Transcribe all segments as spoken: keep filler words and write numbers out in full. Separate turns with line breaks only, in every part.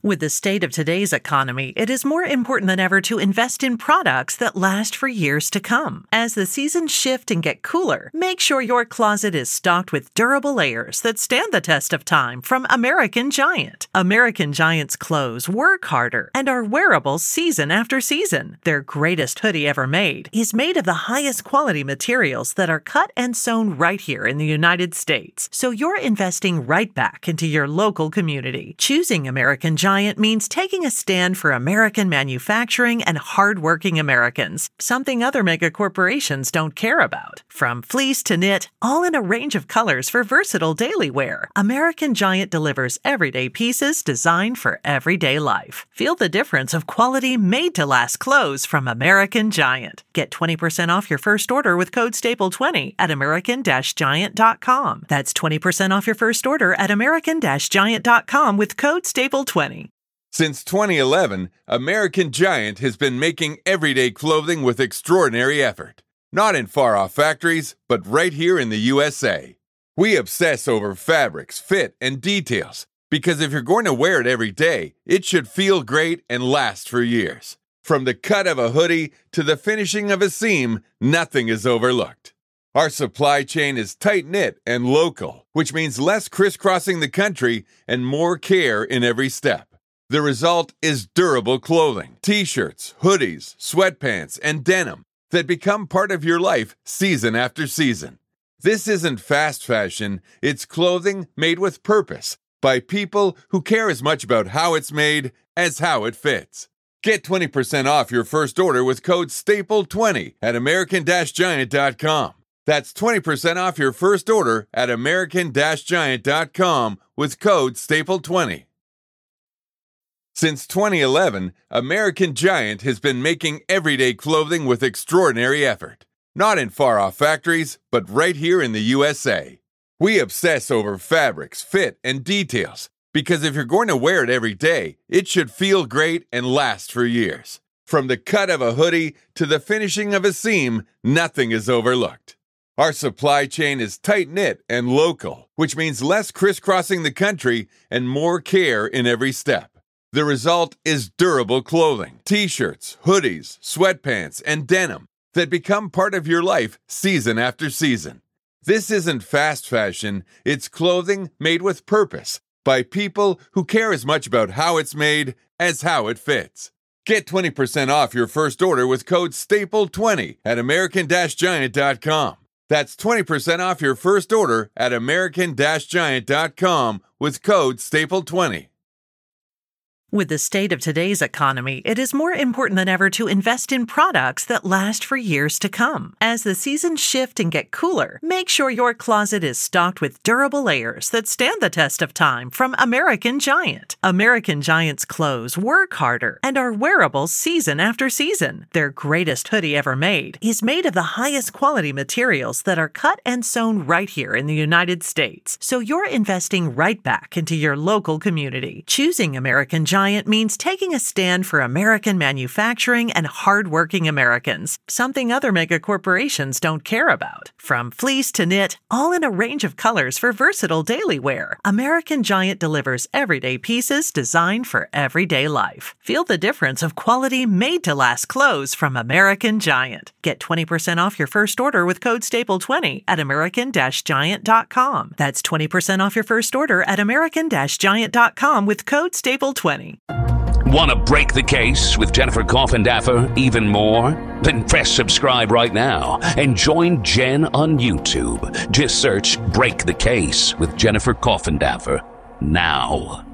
With the state of today's economy, it is more important than ever to invest in products that last for years to come. As the seasons shift and get cooler, make sure your closet is stocked with durable layers that stand the test of time from American Giant. American Giant's clothes work harder and are wearable season after season. Their greatest hoodie ever made is made of the highest quality materials that are cut and sewn right here in the United States. So you're investing right back into your local community. Choosing American Giant means taking a stand for American manufacturing and hardworking Americans, something other mega corporations don't care about. From fleece to knit, all in a range of colors for versatile daily wear, American Giant delivers everyday pieces designed for everyday life. Feel the difference of quality made-to-last clothes from American Giant. Get twenty percent off your first order with code staple twenty at american giant dot com. That's twenty percent off your first order at american giant dot com with code staple twenty.
Since twenty eleven, American Giant has been making everyday clothing with extraordinary effort. Not in far-off factories, but right here in the U S A. We obsess over fabrics, fit, and details, because if you're going to wear it every day, it should feel great and last for years. From the cut of a hoodie to the finishing of a seam, nothing is overlooked. Our supply chain is tight-knit and local, which means less crisscrossing the country and more care in every step. The result is durable clothing, t-shirts, hoodies, sweatpants, and denim that become part of your life season after season. This isn't fast fashion, it's clothing made with purpose by people who care as much about how it's made as how it fits. Get twenty percent off your first order with code staple twenty at american giant dot com. That's twenty percent off your first order at american giant dot com with code staple twenty. Since twenty eleven, American Giant has been making everyday clothing with extraordinary effort. Not in far-off factories, but right here in the U S A. We obsess over fabrics, fit, and details, because if you're going to wear it every day, it should feel great and last for years. From the cut of a hoodie to the finishing of a seam, nothing is overlooked. Our supply chain is tight-knit and local, which means less crisscrossing the country and more care in every step. The result is durable clothing, t-shirts, hoodies, sweatpants, and denim that become part of your life season after season. This isn't fast fashion, it's clothing made with purpose by people who care as much about how it's made as how it fits. Get twenty percent off your first order with code staple twenty at american giant dot com. That's twenty percent off your first order at american giant dot com with code staple twenty.
With the state of today's economy, it is more important than ever to invest in products that last for years to come. As the seasons shift and get cooler, make sure your closet is stocked with durable layers that stand the test of time from American Giant. American Giant's clothes work harder and are wearable season after season. Their greatest hoodie ever made is made of the highest quality materials that are cut and sewn right here in the United States. So you're investing right back into your local community. Choosing American Giant means taking a stand for American manufacturing and hardworking Americans, something other mega corporations don't care about. From fleece to knit, all in a range of colors for versatile daily wear, American Giant delivers everyday pieces designed for everyday life. Feel the difference of quality made-to-last clothes from American Giant. Get twenty percent off your first order with code staple twenty at american giant dot com. That's twenty percent off your first order at american giant dot com with code staple twenty.
Want to break the case with Jennifer Coffindaffer even more? Then press subscribe right now and join Jen on YouTube. Just search Break the Case with Jennifer Coffindaffer now.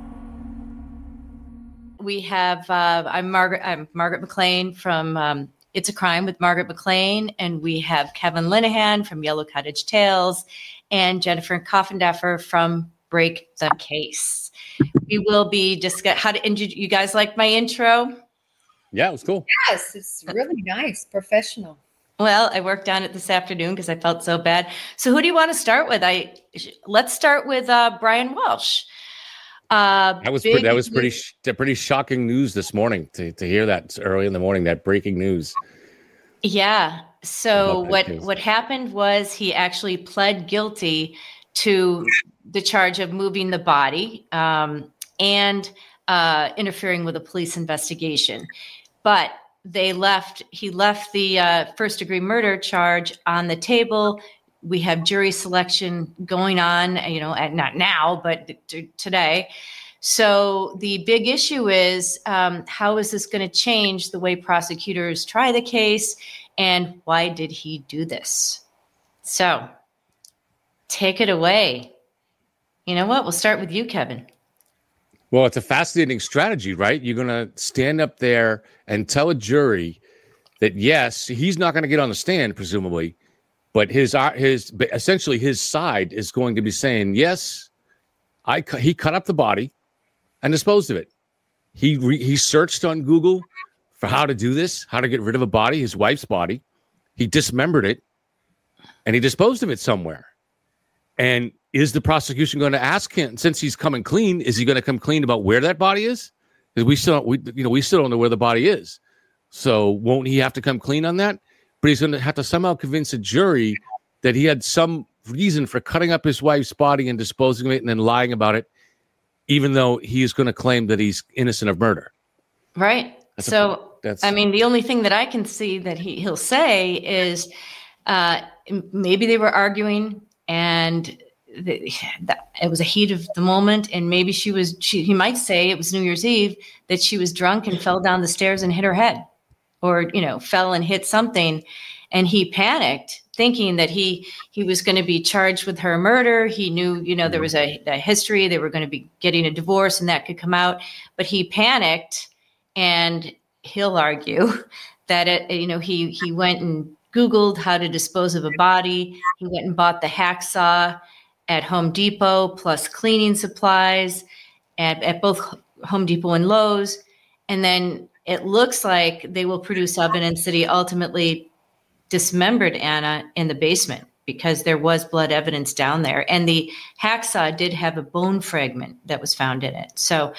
We have, uh, I'm Margaret, I'm Margaret McLean from um, It's a Crime with Margaret McLean, and we have Kevin Linehan from Yellow Cottage Tales and Jennifer Coffindaffer from Break the Case. We will be discuss how to. You guys like my intro?
Yeah, it was cool.
Yes, it's really nice, professional.
Well, I worked on it this afternoon because I felt so bad. So, who do you want to start with? I let's start with uh, Brian Walsh. Uh,
that was pretty, that was pretty sh- pretty shocking news this morning to to hear that early in the morning. That breaking news.
Yeah. So what what happened was he actually pled guilty to the charge of moving the body. Um, and uh, interfering with a police investigation. But they left, he left the uh, first degree murder charge on the table. We have jury selection going on, you know, at, not now, but t- today. So the big issue is, um, how is this going to change the way prosecutors try the case? And why did he do this? So take it away. You know what? We'll start with you, Kevin.
Well, it's a fascinating strategy, right? You're going to stand up there and tell a jury that, yes, he's not going to get on the stand, presumably, but his his essentially his side is going to be saying, yes, I he cut up the body and disposed of it. He re, he searched on Google for how to do this, how to get rid of a body, his wife's body. He dismembered it, and he disposed of it somewhere. And is the prosecution going to ask him, since he's coming clean, is he going to come clean about where that body is? Because we still, we you know, we still don't know where the body is. So won't he have to come clean on that? But he's going to have to somehow convince a jury that he had some reason for cutting up his wife's body and disposing of it and then lying about it, even though he is going to claim that he's innocent of murder.
Right.
That's
so,
a, that's,
I mean, the only thing that I can see that he, he'll say is uh, maybe they were arguing and the, that it was a heat of the moment. And maybe she was, she, he might say it was New Year's Eve, that she was drunk and fell down the stairs and hit her head, or, you know, fell and hit something. And he panicked, thinking that he he was going to be charged with her murder. He knew, you know, there was a, a history. They were going to be getting a divorce and that could come out. But he panicked, and he'll argue that, it, you know, he, he went and Googled how to dispose of a body. He went and bought the hacksaw at Home Depot, plus cleaning supplies at, at both Home Depot and Lowe's. And then it looks like they will produce evidence that he ultimately dismembered Anna in the basement, because there was blood evidence down there. And the hacksaw did have a bone fragment that was found in it. So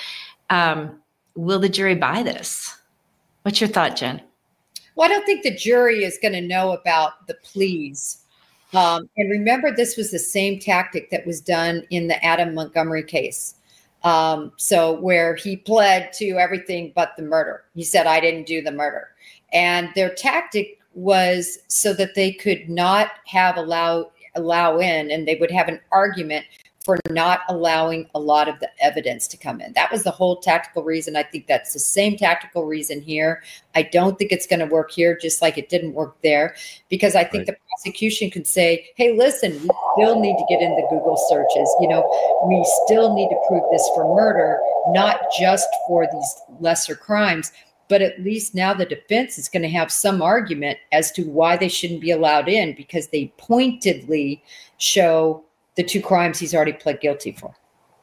um, will the jury buy this? What's your thought, Jen?
Well, I don't think the jury is going to know about the pleas. Um, and remember, this was the same tactic that was done in the Adam Montgomery case. Um, so where he pled to everything but the murder. He said, I didn't do the murder. And their tactic was so that they could not have allow allow in, and they would have an argument for not allowing a lot of the evidence to come in. That was the whole tactical reason. I think that's the same tactical reason here. I don't think it's going to work here, just like it didn't work there, because I think right. the prosecution could say, hey, listen, we still need to get in the Google searches. You know, we still need to prove this for murder, not just for these lesser crimes. But at least now the defense is going to have some argument as to why they shouldn't be allowed in, because they pointedly show the two crimes he's already pled guilty for.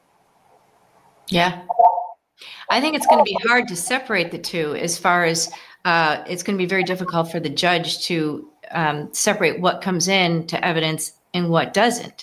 Yeah. I think it's going to be hard to separate the two, as far as uh, it's going to be very difficult for the judge to um, separate what comes in to evidence and what doesn't.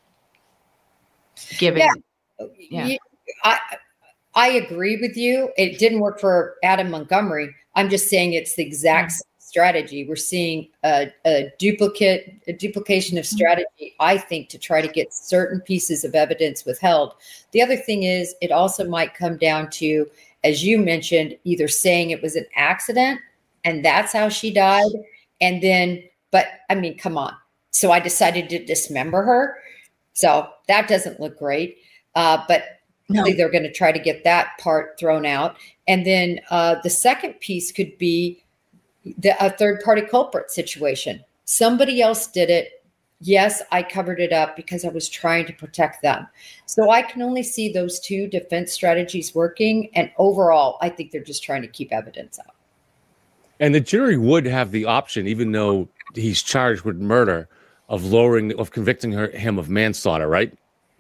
Given,
yeah. yeah. I, I agree with you. It didn't work for Adam Montgomery. I'm just saying it's the exact same strategy. We're seeing a, a duplicate, a duplication of strategy, I think, to try to get certain pieces of evidence withheld. The other thing is, it also might come down to, as you mentioned, either saying it was an accident and that's how she died. And then, but I mean, come on. So I decided to dismember her. So that doesn't look great. Uh, but No. They're going to try to get that part thrown out. And then uh, the second piece could be the, a third-party culprit situation. Somebody else did it. Yes, I covered it up because I was trying to protect them. So I can only see those two defense strategies working. And overall, I think they're just trying to keep evidence out.
And the jury would have the option, even though he's charged with murder, of lowering, of convicting her, him of manslaughter, right?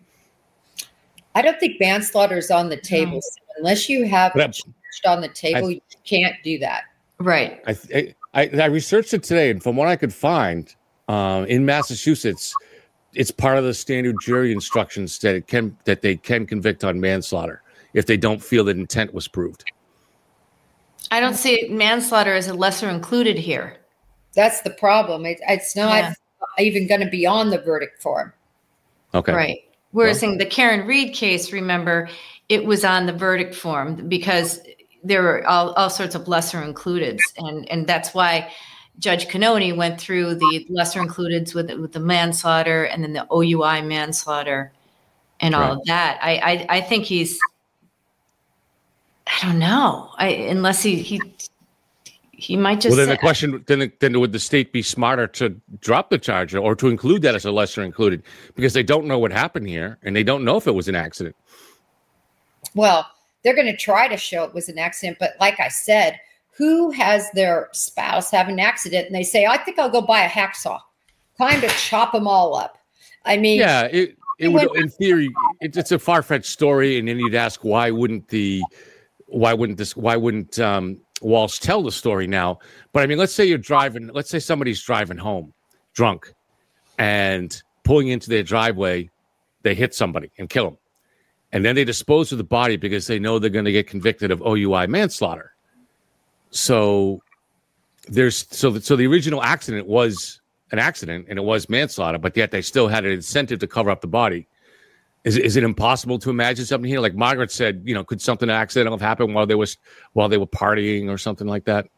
I don't think manslaughter is on the table. No. So unless you have it charged on the table, I, you can't do that.
Right.
I, I I researched it today, and from what I could find, um, in Massachusetts, it's part of the standard jury instructions that it can that they can convict on manslaughter if they don't feel that intent was proved.
I don't see manslaughter as a lesser included here.
That's the problem. It, it's not yeah. even going to be on the verdict form.
Okay.
Right. Whereas well, in the Karen Reed case, remember, it was on the verdict form because there were all, all sorts of lesser includeds. And, and that's why Judge Cannone went through the lesser includeds with, with the manslaughter and then the O U I manslaughter and all right. of that. I, I, I think he's, I don't know. I, unless he, he, he might just.
Well, then
say,
the question, then, the, then would the state be smarter to drop the charge or to include that as a lesser included because they don't know what happened here and they don't know if it was an accident.
Well, they're going to try to show it was an accident, but like I said, who has their spouse have an accident and they say, I think I'll go buy a hacksaw. Time to chop them all up. I mean,
yeah, it, it would, in theory, it, it's a far-fetched story. And then you'd ask, why wouldn't the, why wouldn't this, why wouldn't um, Walsh tell the story now? But I mean, let's say you're driving, let's say somebody's driving home drunk and pulling into their driveway, they hit somebody and kill them. And then they dispose of the body because they know they're going to get convicted of O U I manslaughter. So there's so so the original accident was an accident and it was manslaughter, but yet they still had an incentive to cover up the body. Is is it impossible to imagine something here? Like Margaret said, you know, could something accidental have happened while they was while they were partying or something like that?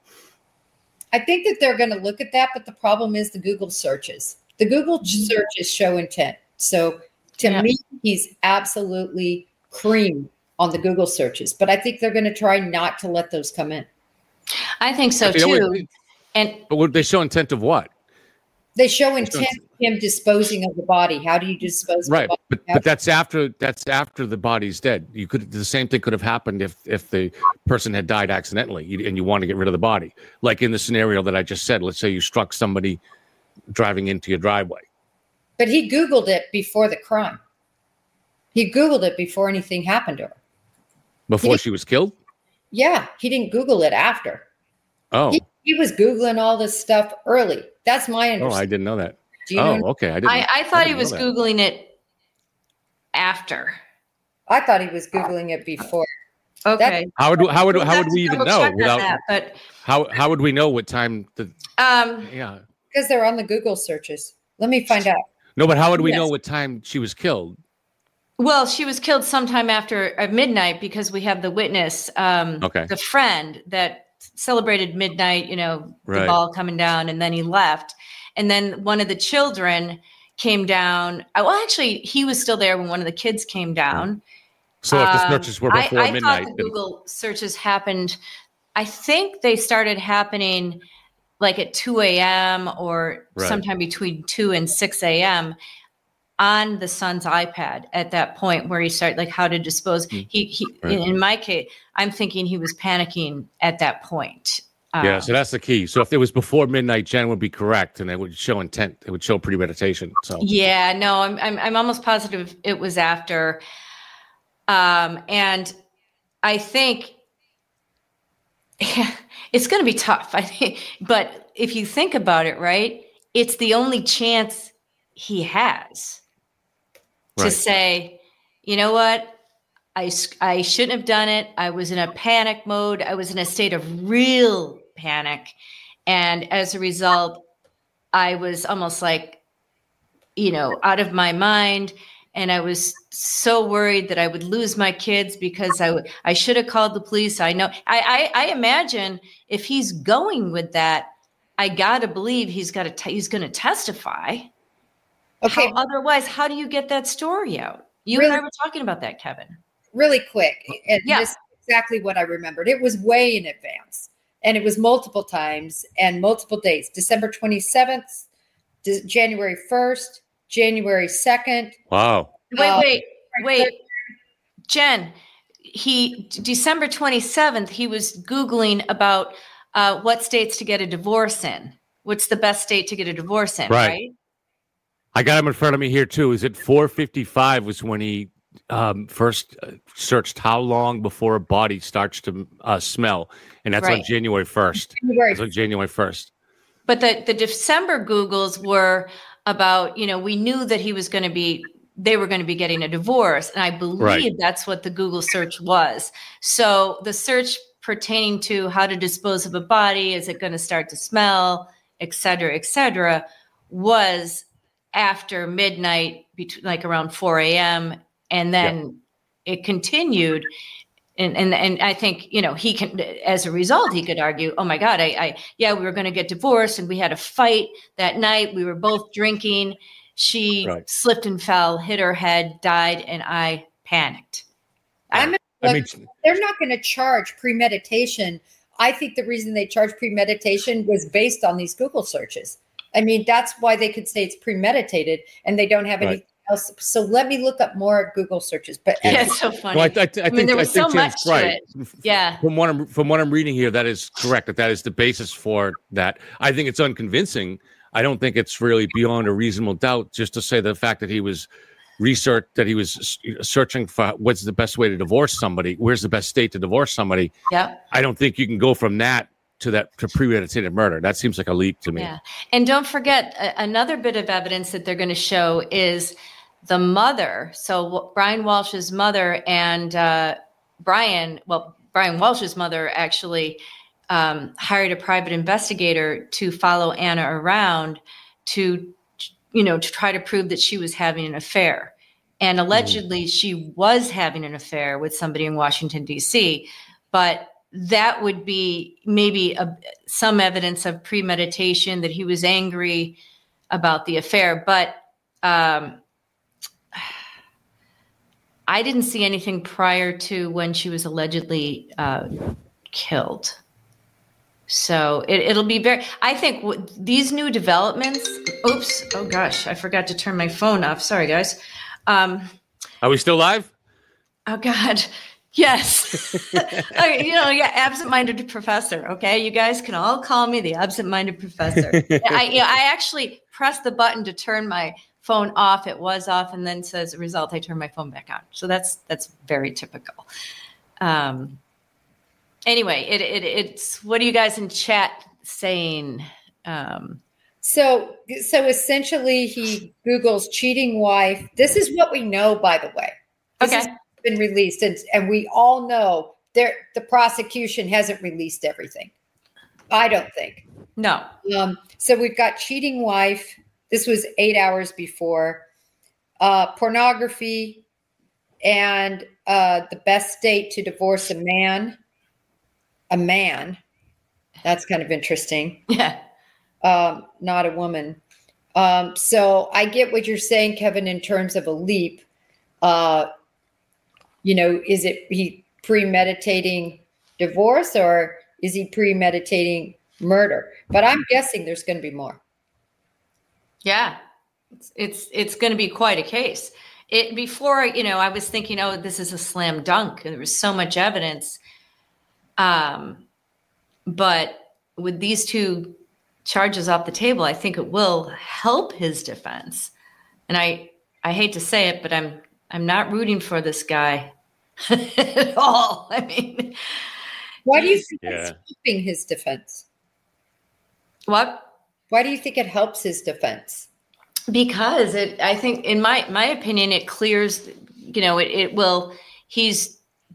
I think that they're going to look at that, but the problem is the Google searches. The Google searches show intent. So to yeah. me, he's absolutely cream on the Google searches, but I think they're going to try not to let those come in.
I think so too. Would, and
but would they show intent of what?
They show intent of him disposing of the body. How do you dispose
right,
of the body?
But, but that's after that's after the body's dead. You could the same thing could have happened if if the person had died accidentally and you want to get rid of the body. Like in the scenario that I just said, let's say you struck somebody driving into your driveway.
But he Googled it before the crime. He Googled it before anything happened to her.
Before she was killed?
Yeah, he didn't Google it after.
Oh.
He, he was Googling all this stuff early. That's my understanding.
Oh, I didn't know that.
Do you
oh,
know?
okay. I didn't.
I, I thought
I
he was Googling it after.
I thought he was Googling it before.
Okay.
That's, how would how would how would we even know without
that, but
how how would we know what time the
um
yeah
because they're on the Google searches. Let me find out.
No, but how would we
yes.
know what time she was killed?
Well, she was killed sometime after uh, midnight because we have the witness, um,
okay.
the friend that celebrated midnight, you know,
right.
the ball coming down, and then he left. And then one of the children came down. Well, actually, he was still there when one of the kids came down.
So if the searches were before
I, I
midnight.
thought the Google searches happened, I think they started happening like at two a.m. or
right.
sometime between two and six a.m. on the son's iPad at that point where he started like how to dispose. Mm. He, he right. in, in my case, I'm thinking he was panicking at that point.
Yeah,
um,
so that's the key. So if it was before midnight, Jen would be correct, and it would show intent. It would show premeditation. So
yeah, no, I'm I'm, I'm almost positive it was after. Um, and I think it's going to be tough. I think, but if you think about it, right, it's the only chance he has right. to say, you know what, I, I shouldn't have done it. I was in a panic mode. I was in a state of real panic. And as a result, I was almost like, you know, out of my mind. And I was so worried that I would lose my kids because I, w- I should have called the police. I know. I, I, I imagine if he's going with that, I got to believe he's got to. T- he's going to testify.
Okay.
How, otherwise, how do you get that story out? You
really,
and I were talking about that, Kevin.
Really quick. And
yeah.
This is exactly what I remembered. It was way in advance. And it was multiple times and multiple dates. December twenty-seventh, D- January first, January second.
Wow.
Wait,
uh,
wait, wait. Jen, he December twenty-seventh, he was Googling about uh, what states to get a divorce in. What's the best state to get a divorce in, right? right?
I got him in front of me here, too. Is it four fifty-five was when he um, first uh, searched how long before a body starts to uh, smell. And that's right. on January first.
January.
That's on January first.
But the, the December Googles were about, you know, we knew that he was going to be, they were going to be getting a divorce. And I believe right. that's what the Google search was. So the search pertaining to how to dispose of a body, is it going to start to smell, et cetera, et cetera, was after midnight, between like around four a.m. And then it continued. And, and and I think, you know, he can, as a result, he could argue, oh, my God, I, I yeah, we were going to get divorced and we had a fight that night. We were both drinking. She right. slipped and fell, hit her head, died, and I panicked.
I'm I mean, they're not going to charge premeditation. I think the reason they charge premeditation was based on these Google searches. I mean, that's why they could say it's premeditated and they don't have right. anything else. So let me look up more at Google searches. But
yeah, it's so funny.
No, I, I, I, I think,
mean, there was
I think
so much to
right.
it. Yeah.
From what I'm from what I'm reading here, that is correct. That that is the basis for that. I think it's unconvincing. I don't think it's really beyond a reasonable doubt just to say the fact that he was research that he was searching for what's the best way to divorce somebody. Where's the best state to divorce somebody?
Yeah.
I don't think you can go from that to that to premeditated murder. That seems like a leap to me.
Yeah. And don't forget a- another bit of evidence that they're going to show is the mother. So Brian Walsh's mother and uh, Brian, well, Brian Walsh's mother actually um, hired a private investigator to follow Anna around to, you know, to try to prove that she was having an affair. And allegedly mm. she was having an affair with somebody in Washington, D C, but that would be maybe a, some evidence of premeditation, that he was angry about the affair. But um, I didn't see anything prior to when she was allegedly uh, killed. So it, it'll be very, I think w- these new developments, oops, oh gosh, I forgot to turn my phone off. Sorry, guys. Um,
Are we still live?
Oh God. Yes. Okay, you know, yeah, absent-minded professor. Okay. You guys can all call me the absent-minded professor. I, you know, I actually pressed the button to turn my phone off. It was off. And then so as a result, I turned my phone back on. So that's, that's very typical. Um, Anyway, it, it it's what are you guys in chat saying? Um,
so so essentially, he Googles cheating wife. This is what we know, by the way. This
okay,
has been released, and and we all know there the prosecution hasn't released everything. I don't think.
No.
Um, so we've got cheating wife. This was eight hours before uh, pornography, and uh, the best state to divorce a man. A man. That's kind of interesting.
Yeah.
Um, not a woman. Um, so I get what you're saying, Kevin, in terms of a leap. Uh, you know, is it he premeditating divorce or is he premeditating murder? But I'm guessing there's going to be more.
Yeah. It's it's, it's going to be quite a case. It before, you know, I was thinking, oh, this is a slam dunk. There was so much evidence. Um, but with these two charges off the table, I think it will help his defense. And I, I hate to say it, but I'm, I'm not rooting for this guy at all. I mean,
why do you think
yeah.
it's helping his defense?
What?
Why do you think it helps his defense?
Because it, I think in my, my opinion, it clears, you know, it, it will, he's,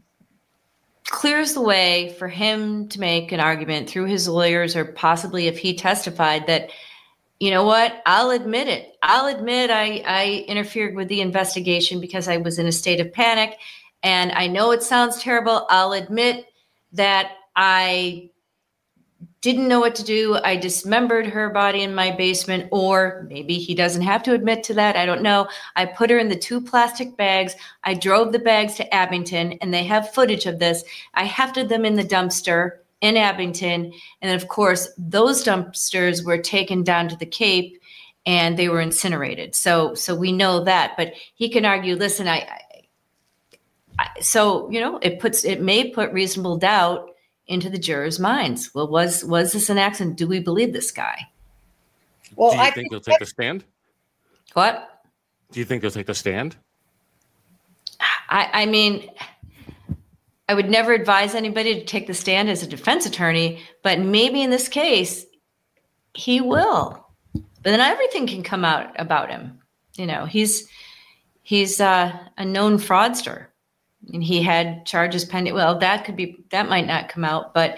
clears the way for him to make an argument through his lawyers, or possibly if he testified that, you know what, I'll admit it. I'll admit I, I interfered with the investigation because I was in a state of panic. And I know it sounds terrible. I'll admit that I didn't know what to do. I dismembered her body in my basement, or maybe he doesn't have to admit to that. I don't know. I put her in the two plastic bags. I drove the bags to Abington, and they have footage of this. I hefted them in the dumpster in Abington. And then, of course, those dumpsters were taken down to the Cape and they were incinerated. So, so we know that, but he can argue, listen, I, I so, you know, it puts, it may put reasonable doubt into the jurors' minds. Well, was was this an accident? Do we believe this guy?
Well,
do you
I
think
think
they'll take the stand?
What?
Do you think they'll take the stand?
I, I mean, I would never advise anybody to take the stand as a defense attorney, but maybe in this case, he will. But then everything can come out about him. You know, he's he's uh, a known fraudster. And he had charges pending. Well, that could be, that might not come out, but.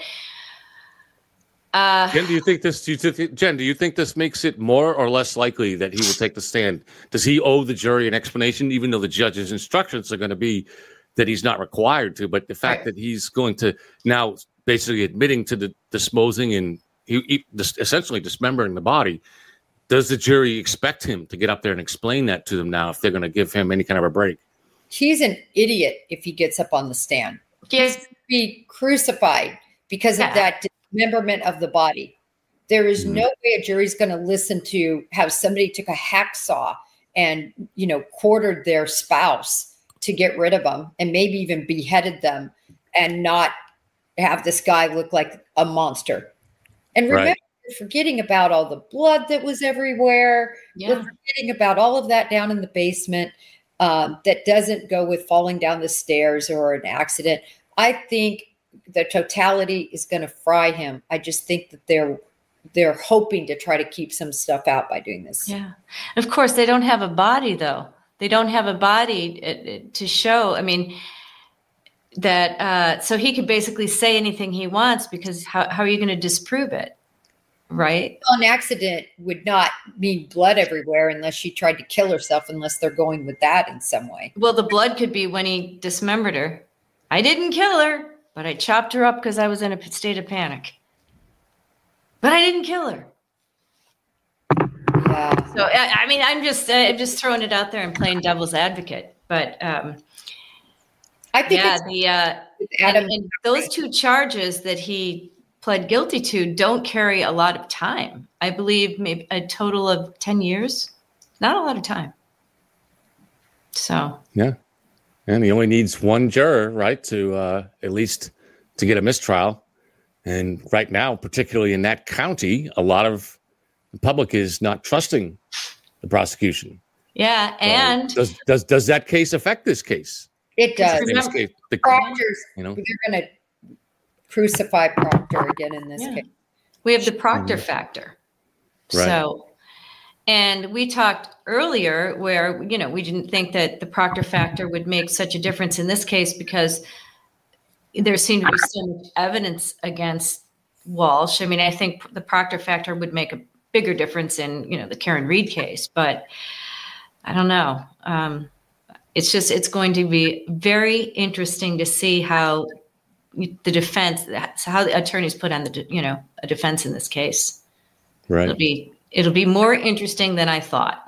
Uh,
Jen, do you think this, do you th- Jen, do you think this makes it more or less likely that he will take the stand? Does he owe the jury an explanation, even though the judge's instructions are going to be that he's not required to, but the fact
Right.
that he's going to now basically admitting to the disposing and he, he dis- essentially dismembering the body. Does the jury expect him to get up there and explain that to them now if they're going to give him any kind of a break?
He's an idiot if he gets up on the stand.
Yes.
He's going to be crucified because
Yeah.
of that dismemberment of the body. There is
Mhm.
no way a jury's going to listen to have somebody took a hacksaw and, you know, quartered their spouse to get rid of them and maybe even beheaded them and not have this guy look like a monster. And remember,
Right.
we're forgetting about all the blood that was everywhere.
Yeah.
We're forgetting about all of that down in the basement um, that doesn't go with falling down the stairs or an accident. I think the totality is going to fry him. I just think that they're they're hoping to try to keep some stuff out by doing this.
Yeah. Of course, they don't have a body, though. They don't have a body uh, uh, to show. I mean, that uh, so he could basically say anything he wants because how, how are you going to disprove it? Right.
An accident would not mean blood everywhere unless she tried to kill herself, unless they're going with that in some way.
Well, the blood could be when he dismembered her. I didn't kill her, but I chopped her up because I was in a p- state of panic. But I didn't kill her.
Yeah.
So I, I mean, I'm just uh, I'm just throwing it out there and playing devil's advocate. But um,
I think
yeah,
it's
the uh,
Adam.
and, and those two charges that he pled guilty to don't carry a lot of time. I believe maybe a total of ten years. Not a lot of time. So
Yeah. And he only needs one juror, right, to uh, at least to get a mistrial. And right now, particularly in that county, a lot of the public is not trusting the prosecution.
yeah,
So
and
does does does that case affect this case?
It does.
Remember-
This case, the-
Proctor's,
you know,
they're going to crucify Proctor again in this
Yeah.
case.
we have the Proctor factor.
Right.
So, and we talked earlier where, you know, we didn't think that the Proctor factor would make such a difference in this case because there seemed to be so much evidence against Walsh. I mean, I think the Proctor factor would make a bigger difference in, you know, the Karen Reed case, but I don't know. Um, it's just, it's going to be very interesting to see how the defense, how the attorneys put on the, you know, a defense in this case.
right.
It'll be, it'll be more interesting than I thought.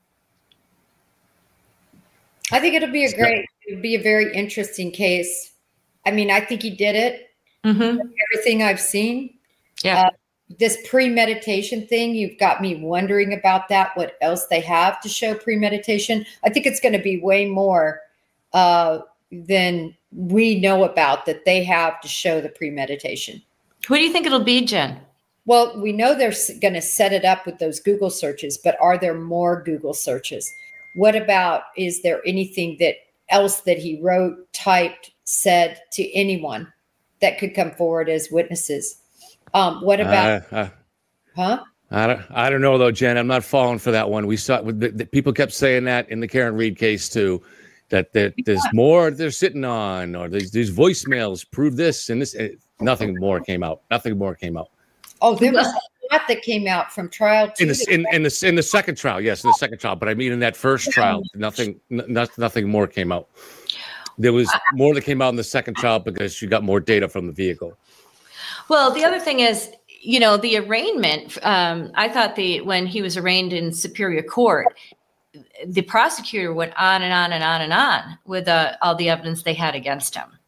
I think it'll be a great, it'll be a very interesting case. I mean, I think he did it.
Mm-hmm.
Everything I've seen.
Yeah.
Uh, this premeditation thing, you've got me wondering about that, what else they have to show premeditation. I think it's going to be way more uh, than we know about that they have to show the premeditation.
Who do you think it'll be, Jen?
Well, we know they're going to set it up with those Google searches, but are there more Google searches? What about, is there anything that else that he wrote, typed, said to anyone that could come forward as witnesses? Um, what about,
Uh, uh,
huh?
I don't, I don't know though, Jen. I'm not falling for that one. We saw the, the, people kept saying that in the Karen Reed case too, that there, there's more they're sitting on, or these, these voicemails prove this and this. eh, Nothing more came out. Nothing more came out
Oh, there was a lot that came out from trial two.
in the in, in the in the second trial. Yes, in the second trial. But I mean, in that first trial, nothing, n- not, nothing more came out. There was more that came out in the second trial because you got more data from the vehicle.
Well, the other thing is, you know, the arraignment. Um, I thought the when he was arraigned in Superior Court, the prosecutor went on and on and on and on with uh, all the evidence they had against him.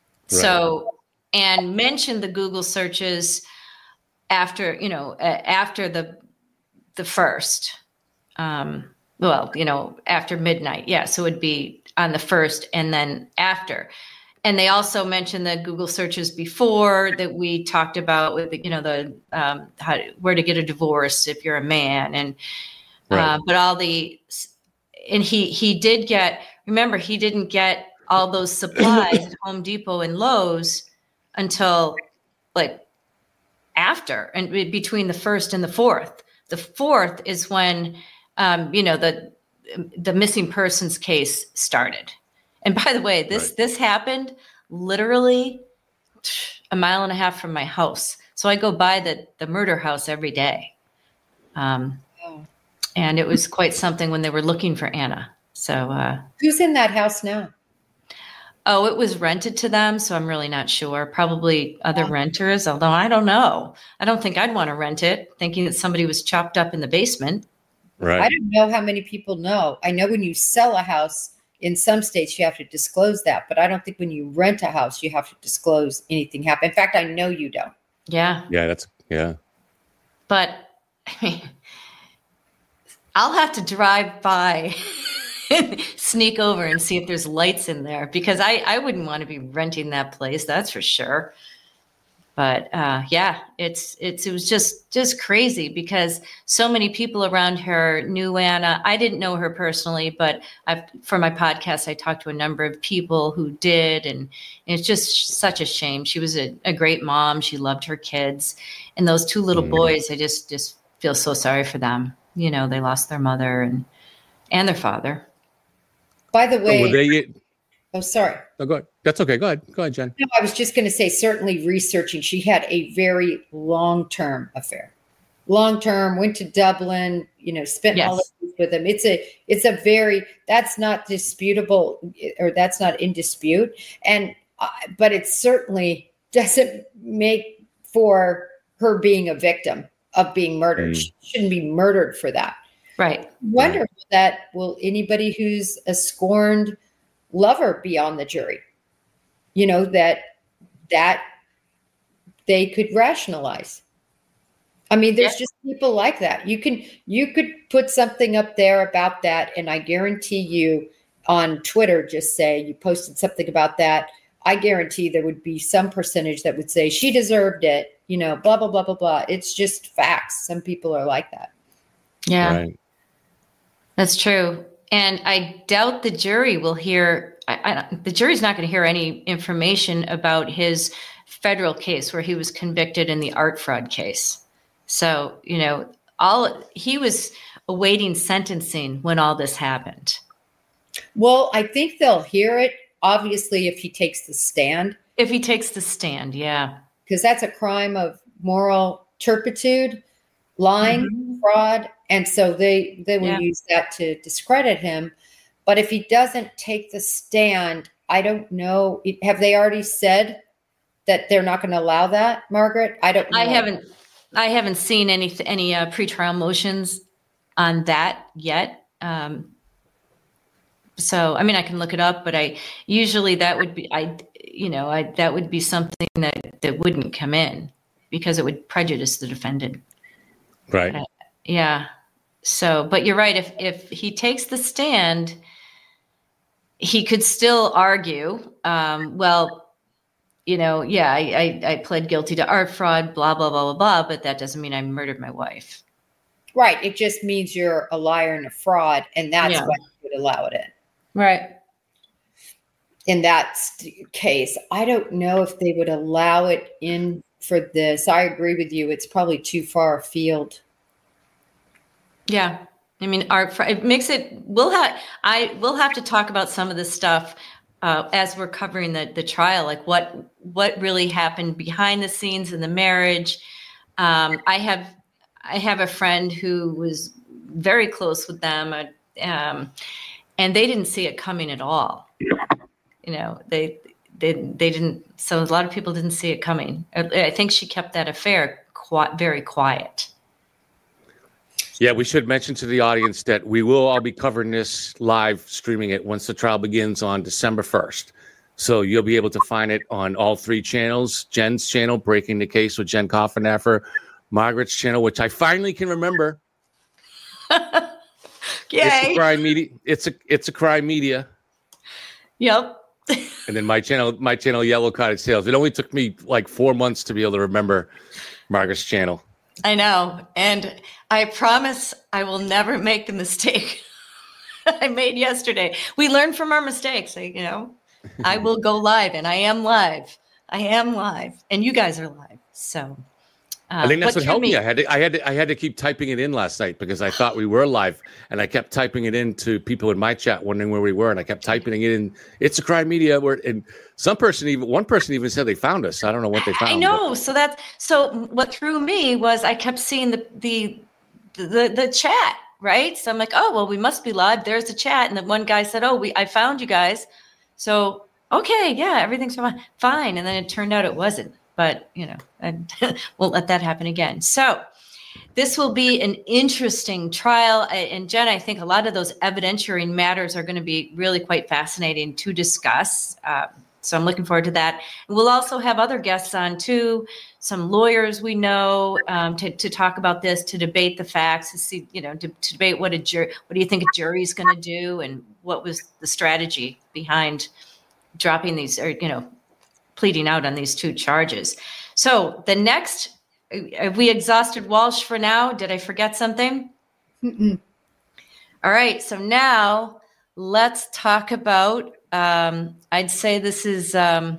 So, and mentioned the Google searches after, you know, uh, after the the first. Um, well, you know, after midnight. Yeah, so it would be on the first and then after. And they also mentioned the Google searches before that we talked about with, the, you know, the um, how where to get a divorce if you're a man, and
Right.
uh, but all the and he he did get. Remember, he didn't get all those supplies at Home Depot and Lowe's until like after and be- between the first and the fourth. The fourth is when um, you know the the missing persons case started. And by the way, this
Right.
this happened literally a mile and a half from my house. So I go by the the murder house every day. Um,
Oh.
and it was quite something when they were looking for Anna. So uh,
Who's in that house now?
Oh, it was rented to them, so I'm really not sure. Probably other renters, although I don't know. I don't think I'd want to rent it, thinking that somebody was chopped up in the basement.
Right.
I don't know how many people know. I know when you sell a house in some states, you have to disclose that, but I don't think when you rent a house, you have to disclose anything happened. In fact, I know you don't.
Yeah.
Yeah, that's, yeah.
But I mean, I'll have to drive by and sneak over and see if there's lights in there, because I, I wouldn't want to be renting that place. That's for sure. But uh, yeah, it's it's it was just just crazy because so many people around her knew Anna. I didn't know her personally, but I've, for my podcast, I talked to a number of people who did, and, and it's just such a shame. She was a, a great mom. She loved her kids, and those two little
Mm.
boys. I just just feel so sorry for them. You know, they lost their mother and and their father.
By the way,
Oh, were they,
oh, sorry.
oh, go ahead. That's okay. Go ahead. Go ahead, Jen.
No, I was just going to say, certainly researching, she had a very long-term affair. Long-term, went to Dublin, you know, spent
Yes.
holidays with him. It's a, it's a very, that's not disputable, or that's not in dispute. And, uh, but it certainly doesn't make for her being a victim of being murdered.
Mm.
She shouldn't be murdered for that.
Right.
Wonder that will anybody who's a scorned lover be on the jury? You know, that that they could rationalize. I mean, there's
Yeah.
just people like that. You can you could put something up there about that, and I guarantee you on Twitter, just say you posted something about that. I guarantee there would be some percentage that would say she deserved it, you know, blah, blah, blah, blah, blah. It's just facts. Some people are like that.
Yeah.
Right.
That's true. And I doubt the jury will hear, I, I, the jury's not going to hear any information about his federal case where he was convicted in the art fraud case. So, you know, all he was awaiting sentencing when all this happened.
Well, I think they'll hear it, obviously, if he takes the stand,
If he takes the stand, yeah.
because that's a crime of moral turpitude, lying,
Mhm.
fraud. And so they, they will
Yeah.
use that to discredit him. But if he doesn't take the stand, I don't know. Have they already said that they're not going to allow that, Margaret? I don't know.
I haven't, I haven't seen any, any uh, pretrial motions on that yet. Um, so, I mean, I can look it up, but I usually that would be, I, you know, I, that would be something that, that wouldn't come in because it would prejudice the defendant.
Right.
Uh, Yeah. So, but you're right. If, if he takes the stand, he could still argue, um, well, you know, yeah, I, I, I pled guilty to art fraud, blah, blah, blah, blah, blah, but that doesn't mean I murdered my wife.
Right. It just means you're a liar and a fraud. And that's
Yeah.
why you would allow it in.
Right.
In that st- case, I don't know if they would allow it in for this. I agree with you. It's probably too far afield.
Yeah. I mean, art, fr- it makes it, we'll have, I will have to talk about some of this stuff uh, as we're covering the, the trial, like what, what really happened behind the scenes in the marriage. Um, I have, I have a friend who was very close with them, uh, um, and they didn't see it coming at all. You know, they, they, they didn't, so a lot of people didn't see it coming. I, I think she kept that affair qui- very quiet.
Yeah, we should mention to the audience that we will all be covering this live, streaming it once the trial begins on December first. So you'll be able to find it on all three channels. Jen's channel, Breaking the Case with Jen Coffenaffer. Margaret's channel, which I finally can remember. It's a crime media. It's a it's a crime media.
Yep.
And then my channel, my channel, Yellow Cottage Tales. It only took me like four months to be able to remember Margaret's channel.
I know. And I promise I will never make the mistake I made yesterday. We learn from our mistakes. I, you know, I will go live, and I am live. I am live, and you guys are live. So uh,
I think that's what,
what
helped me.
me.
I had to, I had to, I had to keep typing it in last night because I thought we were live, and I kept typing it in to people in my chat, wondering where we were, and I kept typing it in. It's a crime media. Where and some person even one person even said they found us. I don't know what they found.
I know. But. So that's so. What threw me was I kept seeing the the the the chat. Right. So I'm like, oh well, we must be live. There's the chat, and then one guy said, oh, we I found you guys. So okay, yeah, everything's fine. And then it turned out it wasn't. But, you know, I won't let that happen again. So this will be an interesting trial. And Jen, I think a lot of those evidentiary matters are going to be really quite fascinating to discuss. Uh, so I'm looking forward to that. And we'll also have other guests on too, some lawyers we know um, to, to talk about this, to debate the facts, to see, you know, to, to debate what a jury, what do you think a jury is going to do, and what was the strategy behind dropping these, or, you know, pleading out on these two charges. So the next, have we exhausted Walsh for now? Did I forget something?
Mm-mm.
All right. So now let's talk about, um, I'd say this is, um,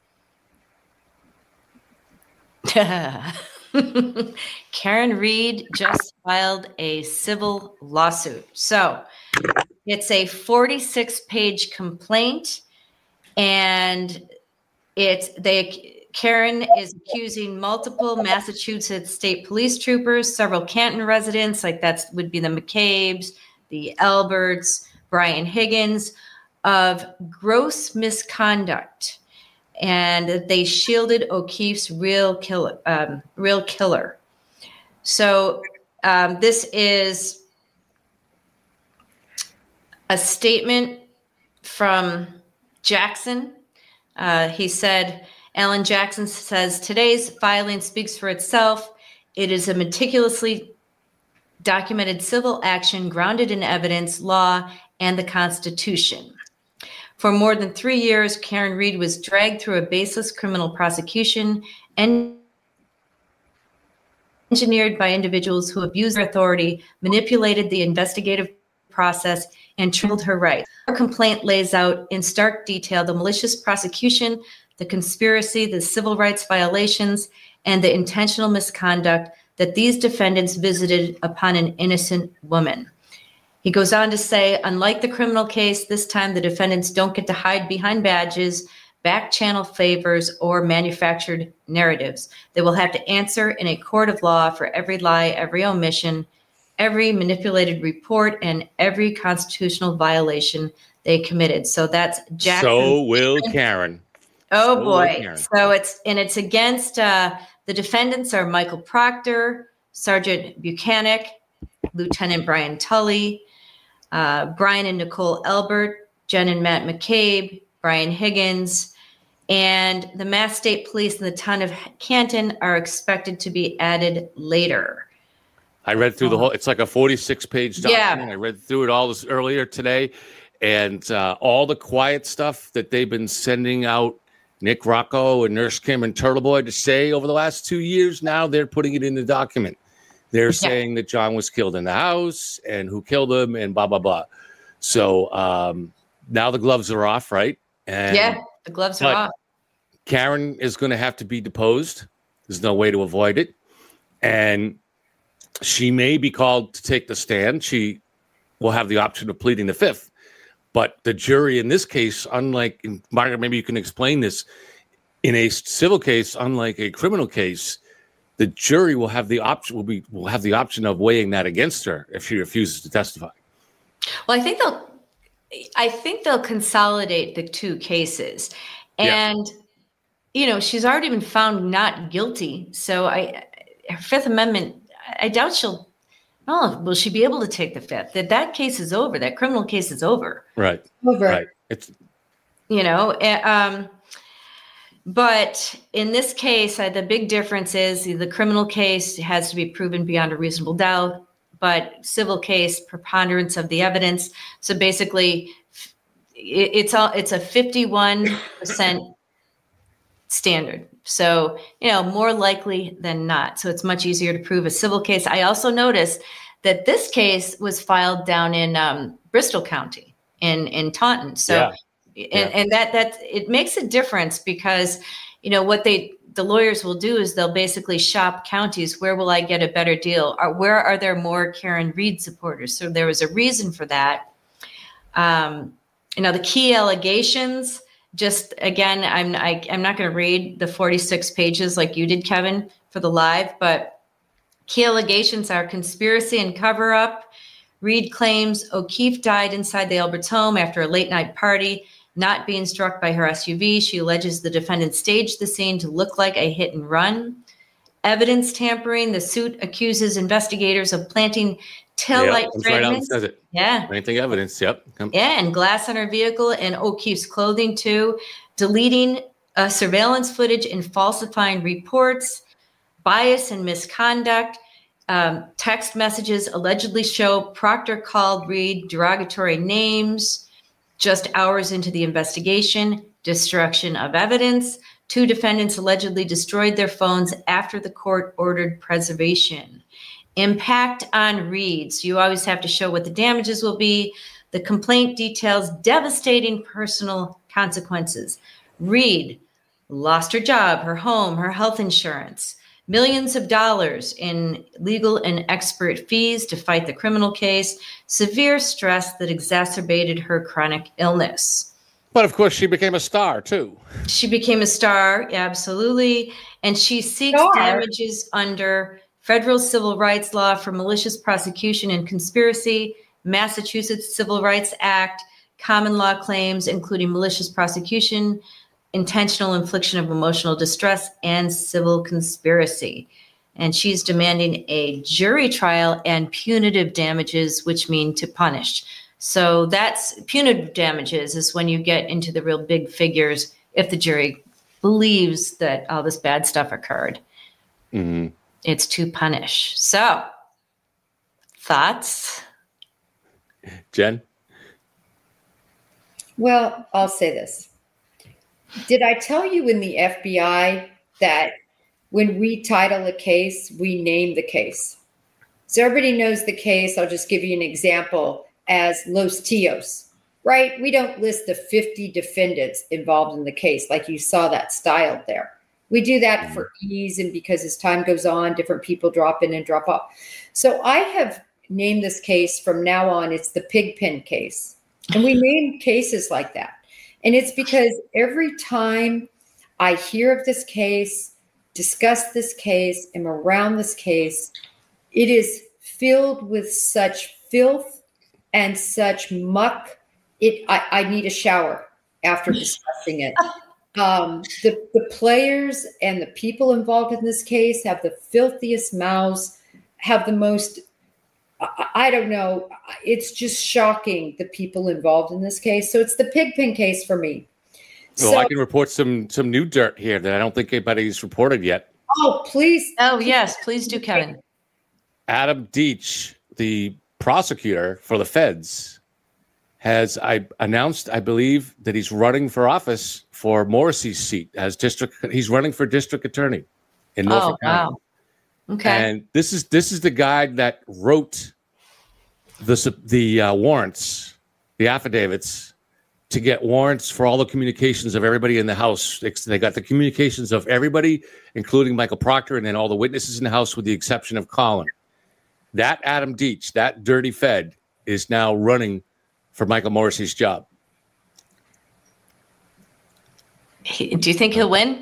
Karen Read just filed a civil lawsuit. So it's a forty-six page complaint, and it's they Karen is accusing multiple Massachusetts state police troopers, several Canton residents, like that would be the McCabe's, the Alberts, Brian Higgins, of gross misconduct, and that they shielded O'Keefe's real killer. Um, real killer. So um, this is a statement from Jackson. Uh, he said, Alan Jackson says, today's filing speaks for itself. It is a meticulously documented civil action grounded in evidence, law, and the Constitution. For more than three years, Karen Read was dragged through a baseless criminal prosecution and engineered by individuals who abused their authority, manipulated the investigative process, and trampled her rights. Our complaint lays out in stark detail the malicious prosecution, the conspiracy, the civil rights violations, and the intentional misconduct that these defendants visited upon an innocent woman. He goes on to say, unlike the criminal case, this time the defendants don't get to hide behind badges, back channel favors, or manufactured narratives. They will have to answer in a court of law for every lie, every omission, every manipulated report, and every constitutional violation they committed. So that's Jackson.
So will Karen.
Oh
so
boy. So it's, and it's against, uh, the defendants are Michael Proctor, Sergeant Buchanan, Lieutenant Brian Tully, uh, Brian and Nicole Elbert, Jen and Matt McCabe, Brian Higgins, and the Mass State Police in the town of Canton are expected to be added later.
I read through the whole, it's like a forty-six page document.
Yeah.
I read through it all this earlier today, and uh, all the quiet stuff that they've been sending out Nick Rocco and Nurse Cameron Turtleboy to say over the last two years, now they're putting it in the document. They're yeah. saying that John was killed in the house and who killed him and blah, blah, blah. So um, now the gloves are off, right? And,
yeah, the gloves are off.
Karen is going to have to be deposed. There's no way to avoid it. And she may be called to take the stand. She will have the option of pleading the fifth. But the jury in this case, unlike, Margaret, maybe you can explain this, in a civil case, unlike a criminal case, the jury will have the option will be will have the option of weighing that against her if she refuses to testify.
Well, I think they'll I think they'll consolidate the two cases. And yeah. you know, she's already been found not guilty. So I her Fifth Amendment, I doubt she'll Oh, will she be able to take the fifth? That that case is over. That criminal case is over.
Right.
Over.
Right. It's
you know, um, but in this case, uh, the big difference is the criminal case has to be proven beyond a reasonable doubt, but civil case, preponderance of the evidence. So basically, it, it's all it's a fifty-one percent standard. So, you know, more likely than not. So it's much easier to prove a civil case. I also noticed that this case was filed down in um, Bristol County in, in Taunton. So,
yeah.
and,
yeah.
and that, that it makes a difference because, you know, what they, the lawyers will do is they'll basically shop counties. Where will I get a better deal? Or where are there more Karen Read supporters? So there was a reason for that. Um, you know, the key allegations, just again, I'm I, I'm not going to read the forty-six pages like you did, Kevin, for the live, but key allegations are conspiracy and cover up. Read claims O'Keefe died inside the Alberts home after a late night party not being struck by her S U V. She alleges the defendant staged the scene to look like a hit and run. Evidence tampering. The suit accuses investigators of planting taillight
yep,
fragments.
Right out and says it.
Yeah.
Anything evidence. Yep. Come.
Yeah, and glass on her vehicle and O'Keefe's clothing too. Deleting uh, surveillance footage and falsifying reports. Bias and misconduct. Um, text messages allegedly show Proctor called Reed derogatory names just hours into the investigation. Destruction of evidence. Two defendants allegedly destroyed their phones after the court ordered preservation. Impact on Reed. So you always have to show what the damages will be. The complaint details devastating personal consequences. Reed lost her job, her home, her health insurance. Millions of dollars in legal and expert fees to fight the criminal case, severe stress that exacerbated her chronic illness.
But of course, she became a star too.
She became a star, absolutely. And she seeks
Star.
damages under federal civil rights law for malicious prosecution and conspiracy, Massachusetts Civil Rights Act, common law claims, including malicious prosecution, intentional infliction of emotional distress, and civil conspiracy. And she's demanding a jury trial and punitive damages, which mean to punish. So that's punitive damages is when you get into the real big figures if the jury believes that all this bad stuff occurred.
Mm-hmm.
It's to punish. So, thoughts?
Jen?
Well, I'll say this. Did I tell you in the F B I that when we title a case, we name the case? So everybody knows the case. I'll just give you an example as Los Tios, right? We don't list the fifty defendants involved in the case like you saw that styled there. We do that for ease and because as time goes on, different people drop in and drop off. So I have named this case from now on, it's the Pigpen case. And we name cases like that. And it's because every time I hear of this case, discuss this case, am around this case, it is filled with such filth and such muck. It I, I need a shower after discussing it. Um, the, the players and the people involved in this case have the filthiest mouths, have the most, I, I don't know, it's just shocking, the people involved in this case. So it's the Pigpen case for me.
Well,
so,
I can report some some new dirt here that I don't think anybody's reported yet.
Oh, please.
Oh, yes, please do, Kevin.
Adam Deach, the prosecutor for the feds, has I announced, I believe, that he's running for office for Morrissey's seat as district. He's running for district attorney in Norfolk
Oh,
County.
wow. Okay.
And this is this is the guy that wrote the the uh, warrants, the affidavits, to get warrants for all the communications of everybody in the house. They got the communications of everybody, including Michael Proctor, and then all the witnesses in the house, with the exception of Colin. That Adam Deach, that dirty Fed, is now running for Michael Morrissey's job.
He- Do you think he'll win?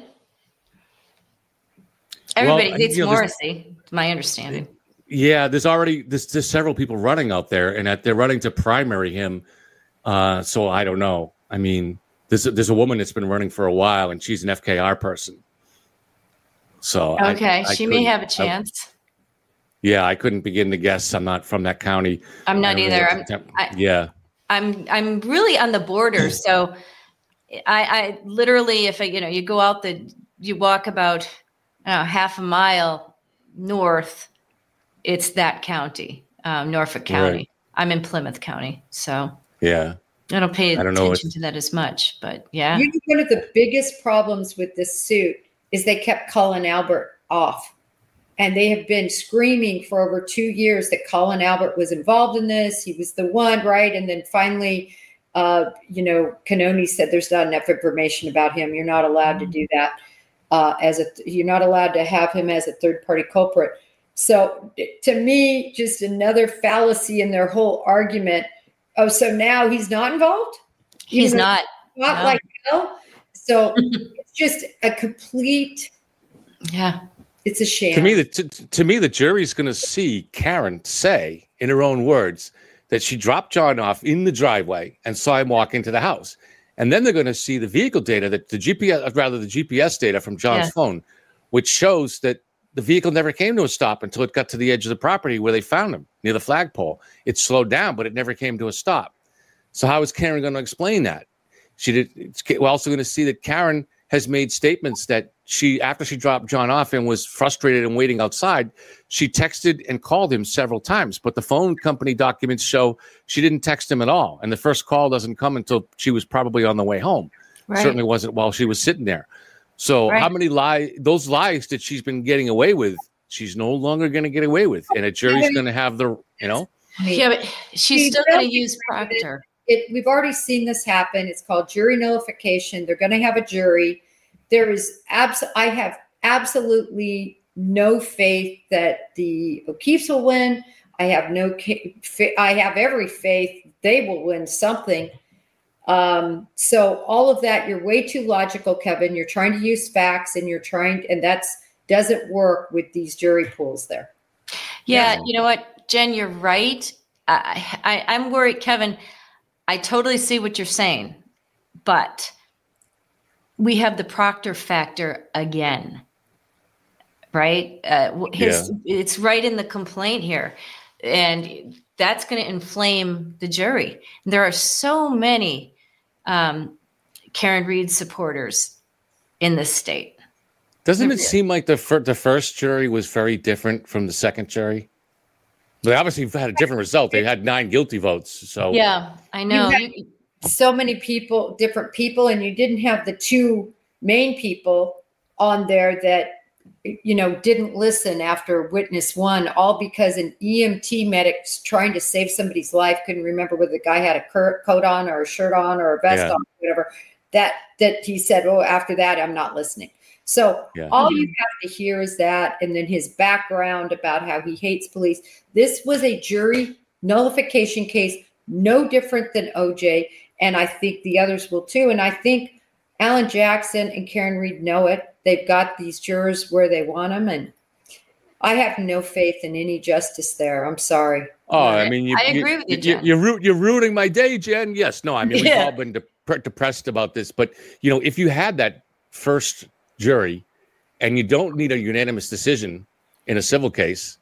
Everybody
Well,
hates
you know, there's-
Morrissey, to my understanding.
Yeah, there's already there's, there's several people running out there, and that they're running to primary him. Uh, so I don't know. I mean, there's a, there's a woman that's been running for a while, and she's an F K R person. So
Okay,
I, I
she may
couldn't-
have a chance.
I, yeah, I couldn't begin to guess. I'm not from that county.
I'm not
I don't know
either.
what
I'm,
the temp-
I,
yeah.
I'm I'm really on the border. So I, I literally, if I, you know, you go out the, you walk about I don't know, half a mile north, it's that county, um, Norfolk County.
Right.
I'm in Plymouth County, so
Yeah.
I don't pay
I don't know
attention to that as much. But yeah,
You know, one of the biggest problems with this suit is they kept Colin Albert off. And they have been screaming for over two years that Colin Albert was involved in this. He was the one, right? And then finally, uh, you know, Canoni said there's not enough information about him. You're not allowed to do that uh, as a. You're not allowed to have him as a third-party culprit. So, to me, just another fallacy in their whole argument. Oh, so now he's not involved?
he's
Even though
not.
Not
no.
like hell. So it's just a complete.
Yeah.
It's a sham.
To me, the to, to me, the jury's going to see Karen say, in her own words, that she dropped John off in the driveway and saw him walk into the house. And then they're going to see the vehicle data that the G P S, rather the G P S data from John's yeah. phone, which shows that the vehicle never came to a stop until it got to the edge of the property where they found him near the flagpole. It slowed down, but it never came to a stop. So how is Karen going to explain that? She did. We're also going to see that Karen has made statements that she, after she dropped John off and was frustrated and waiting outside, she texted and called him several times. But the phone company documents show she didn't text him at all. And the first call doesn't come until she was probably on the way home. Right. Certainly wasn't while she was sitting there. So right. how many lies, those lies that she's been getting away with, she's no longer going to get away with. And a jury's going to have the, you know.
Yeah, but she's still going to use Proctor.
It, we've already seen this happen. It's called jury nullification. They're going to have a jury. There is abs- I have absolutely no faith that the O'Keeffes will win. I have no. Ca- I have every faith they will win something. Um, so all of that, you're way too logical, Kevin. You're trying to use facts, and you're trying, and that's doesn't work with these jury pools there.
Yeah, yeah. You know what, Jen, you're right. I, I, I'm worried, Kevin. I totally see what you're saying, but we have the Proctor factor again, right? Uh, his, yeah. It's right in the complaint here, and that's going to inflame the jury. There are so many um, Karen Read supporters in this state.
Doesn't it seem like the fir- the first jury was very different from the second jury? They obviously had a different result. They had nine guilty votes. So
yeah, I know.
You had so many people, different people, and you didn't have the two main people on there that, you know, didn't listen after witness one, all because an E M T medic trying to save somebody's life couldn't remember whether the guy had a coat on or a shirt on or a vest yeah. on, whatever. That that he said, oh, after that, I'm not listening. So yeah. all you have to hear is that, and then his background about how he hates police. This was a jury nullification case, no different than O J, and I think the others will too. And I think Alan Jackson and Karen Read know it. They've got these jurors where they want them, and I have no faith in any justice there. I'm sorry.
Oh, I mean, you,
I agree
you,
with you,
you,
Jen.
You're, ru- you're ruining my day, Jen. Yes, no, I mean, we've
yeah.
all been de- depressed about this, but you know, if you had that first jury, and you don't need a unanimous decision in a civil case,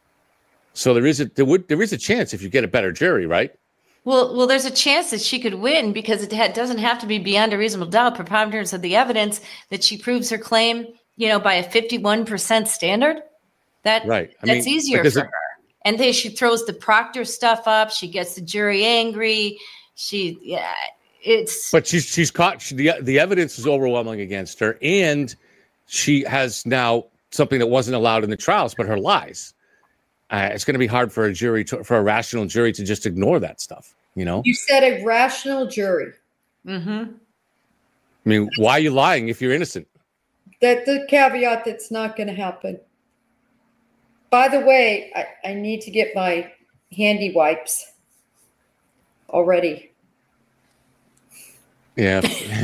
so there is a there would there is a chance if you get a better jury, right?
Well, well, there's a chance that she could win because it ha- doesn't have to be beyond a reasonable doubt, preponderance of the evidence that she proves her claim, you know, by a fifty-one percent standard. That
right. I
that's
mean,
easier for
it,
her. And then she throws the Proctor stuff up. She gets the jury angry. She, yeah, it's.
But she's she's caught. She, the the evidence is overwhelming against her, and she has now something that wasn't allowed in the trials, but her lies. Uh, it's going to be hard for a jury, to, for a rational jury, to just ignore that stuff. You know,
you said a rational jury.
Mm-hmm.
I mean, why are you lying if you're innocent?
That the caveat that's not going to happen. By the way, I, I need to get my handy wipes already.
Yeah.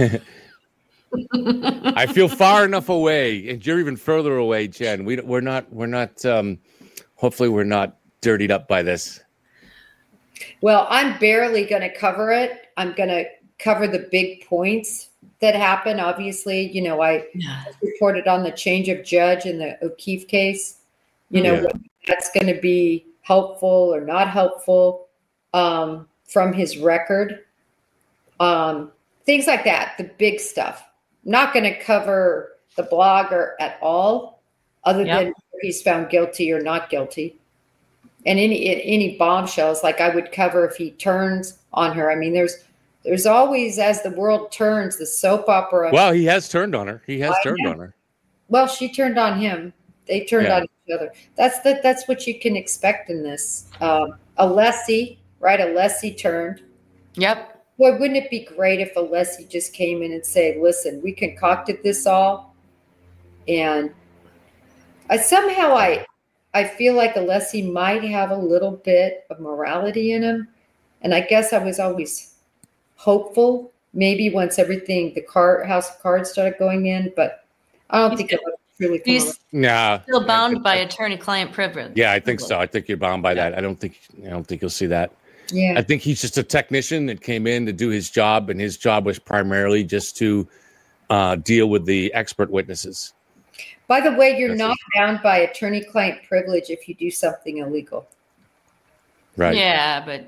I feel far enough away, and you're even further away, Jen. We we're not we're not. Um, hopefully, we're not dirtied up by this.
Well, I'm barely going to cover it. I'm going to cover the big points that happen. Obviously, you know, I yeah. reported on the change of judge in the O'Keefe case. You know, yeah. that's going to be helpful or not helpful um, from his record. Um, things like that, the big stuff. I'm not going to cover the blogger at all, other yep. than if he's found guilty or not guilty. And any any bombshells, like I would cover if he turns on her. I mean, there's there's always, as the world turns, the soap opera.
Well, he has turned on her. He has I turned know. on her.
Well, she turned on him. They turned
yeah.
on each other. That's the, that's what you can expect in this. Um, Alessi, right? Alessi turned.
Yep.
Boy, wouldn't it be great if Alessi just came in and said, listen, we concocted this all. And I somehow I I feel like Alessi might have a little bit of morality in him. And I guess I was always hopeful, maybe once everything, the card, House of Cards started going in, but I don't think it would really come
He's
nah,
still bound by attorney-client privilege.
Yeah, I think so. I think you're bound by that. I don't think I don't think you'll see that.
Yeah.
I think he's just a technician that came in to do his job, and his job was primarily just to uh, deal with the expert witnesses.
By the way, you're
That's
not
it.
bound by attorney-client privilege if you do something illegal.
Right.
Yeah, but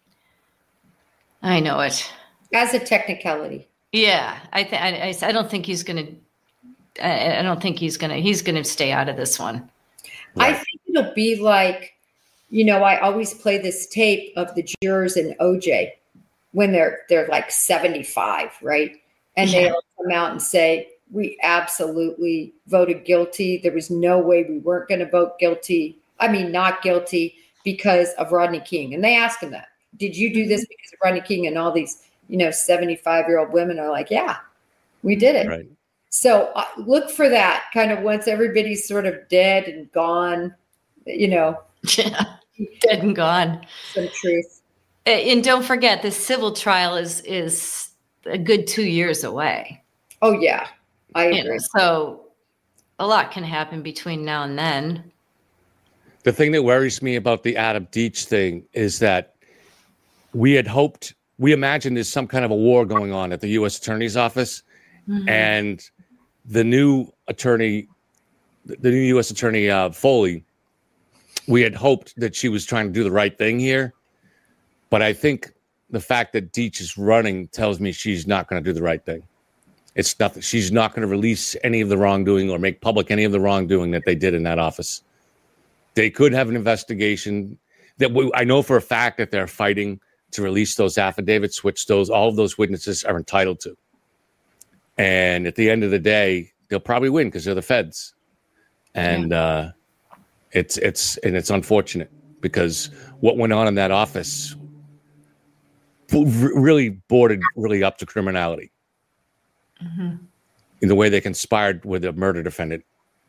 I know it.
As a technicality.
Yeah, I th- I, I, I don't think he's going to. I, I don't think he's going to. He's going to stay out of this one.
I think it'll be like, you know, I always play this tape of the jurors in O J when they're they're like seventy-five, right? And
Yeah.
they all come out and say, we absolutely voted guilty. There was no way we weren't going to vote guilty. I mean, not guilty because of Rodney King. And they ask him that. Did you do this because of Rodney King? And all these, you know, seventy-five-year-old women are like, yeah, we did it.
Right.
So uh, look for that kind of once everybody's sort of dead and gone, you know,
Yeah, dead and gone.
some truth.
And don't forget, this civil trial is is a good two years away.
Oh, yeah, I
You
agree.
know, so a lot can happen between now and then.
The thing that worries me about the Adam Deitch thing is that we had hoped, we imagined there's some kind of a war going on at the U S Attorney's Office,
Mhm.
and the new attorney, the new U S Attorney uh, Foley, we had hoped that she was trying to do the right thing here, but I think the fact that Deitch is running tells me she's not going to do the right thing. It's nothing. She's not going to release any of the wrongdoing or make public any of the wrongdoing that they did in that office. They could have an investigation that we, I know for a fact that they're fighting to release those affidavits, which those all of those witnesses are entitled to. And at the end of the day, they'll probably win because they're the feds. And uh, it's it's and it's unfortunate because what went on in that office really bordered really up to criminality.
Mm-hmm.
In the way they conspired with a murder defendant.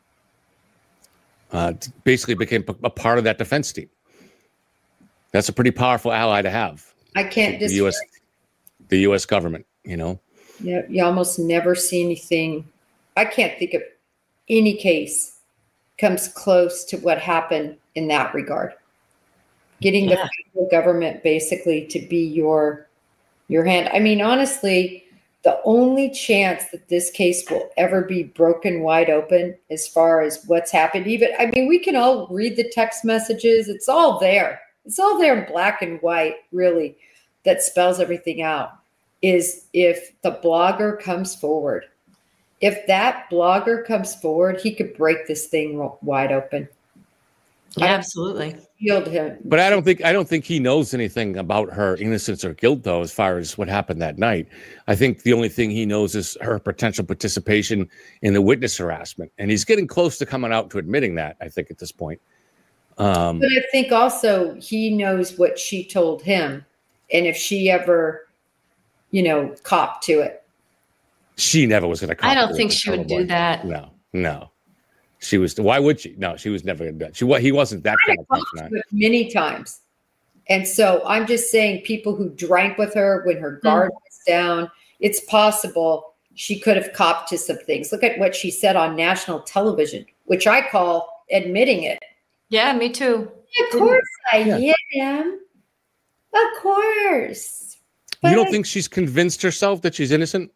Uh, basically became a part of that defense team. That's a pretty powerful ally to have.
I can't
The
disagree.
U S, the U S government, you know.
You, you almost never see anything. I can't think of any case comes close to what happened in that regard. Getting
Yeah.
the federal government basically to be your your hand. I mean, honestly, the only chance that this case will ever be broken wide open as far as what's happened, even, I mean, we can all read the text messages. It's all there. It's all there in black and white, really, that spells everything out, is if the blogger comes forward. If that blogger comes forward, he could break this thing wide open.
Yeah, absolutely.
Shield him.
But I don't think I don't think he knows anything about her innocence or guilt, though, as far as what happened that night. I think the only thing he knows is her potential participation in the witness harassment, and he's getting close to coming out to admitting that. I think at this point. Um,
But I think also he knows what she told him, and if she ever, you know, copped to it.
she never was going to.
I don't think she would do that.
No, no. She was. Why would she? No, she was never going to do that. She what? He wasn't that kind of person.
But many times. And so I'm just saying, people who drank with her when her guard was down, it's possible she could have copped to some things. Look at what she said on national television, which I call admitting it.
Yeah, me too.
Of course I
Yeah.
am. Of course.
You don't
But-
think she's convinced herself that she's innocent?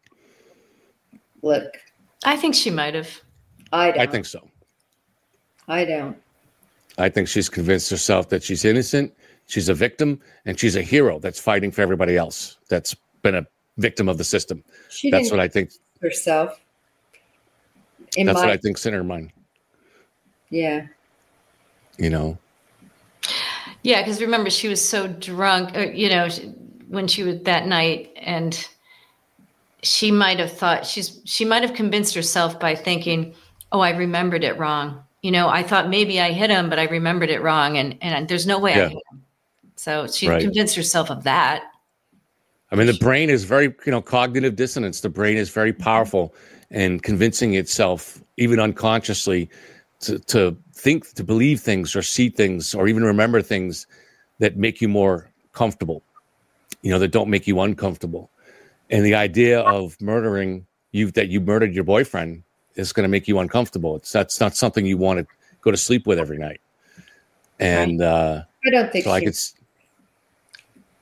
Look,
I think she might have.
I don't.
I think so.
I don't.
I think she's convinced herself that she's innocent, she's a victim, and she's a hero that's fighting for everybody else that's been a victim of the system.
She
That's
didn't
what I think.
herself. In
That's
my,
what I think's in her mind.
yeah.
You know,
Yeah, because remember, she was so drunk, uh, you know, she- when she was that night, and she might have thought she's she might have convinced herself by thinking, "Oh, I remembered it wrong." You know, I thought maybe I hit him, but I remembered it wrong, and and there's no way
Yeah.
I hit him. So she
Right.
convinced herself of that.
I mean, the brain is very, you know, cognitive dissonance. The brain is very powerful in convincing itself, even unconsciously, to, to think, to believe things or see things or even remember things that make you more comfortable, you know, that don't make you uncomfortable. And the idea of murdering you, that you murdered your boyfriend, is going to make you uncomfortable. It's that's not something you want to go to sleep with every night. And uh,
I don't think
so I
she,
could, s-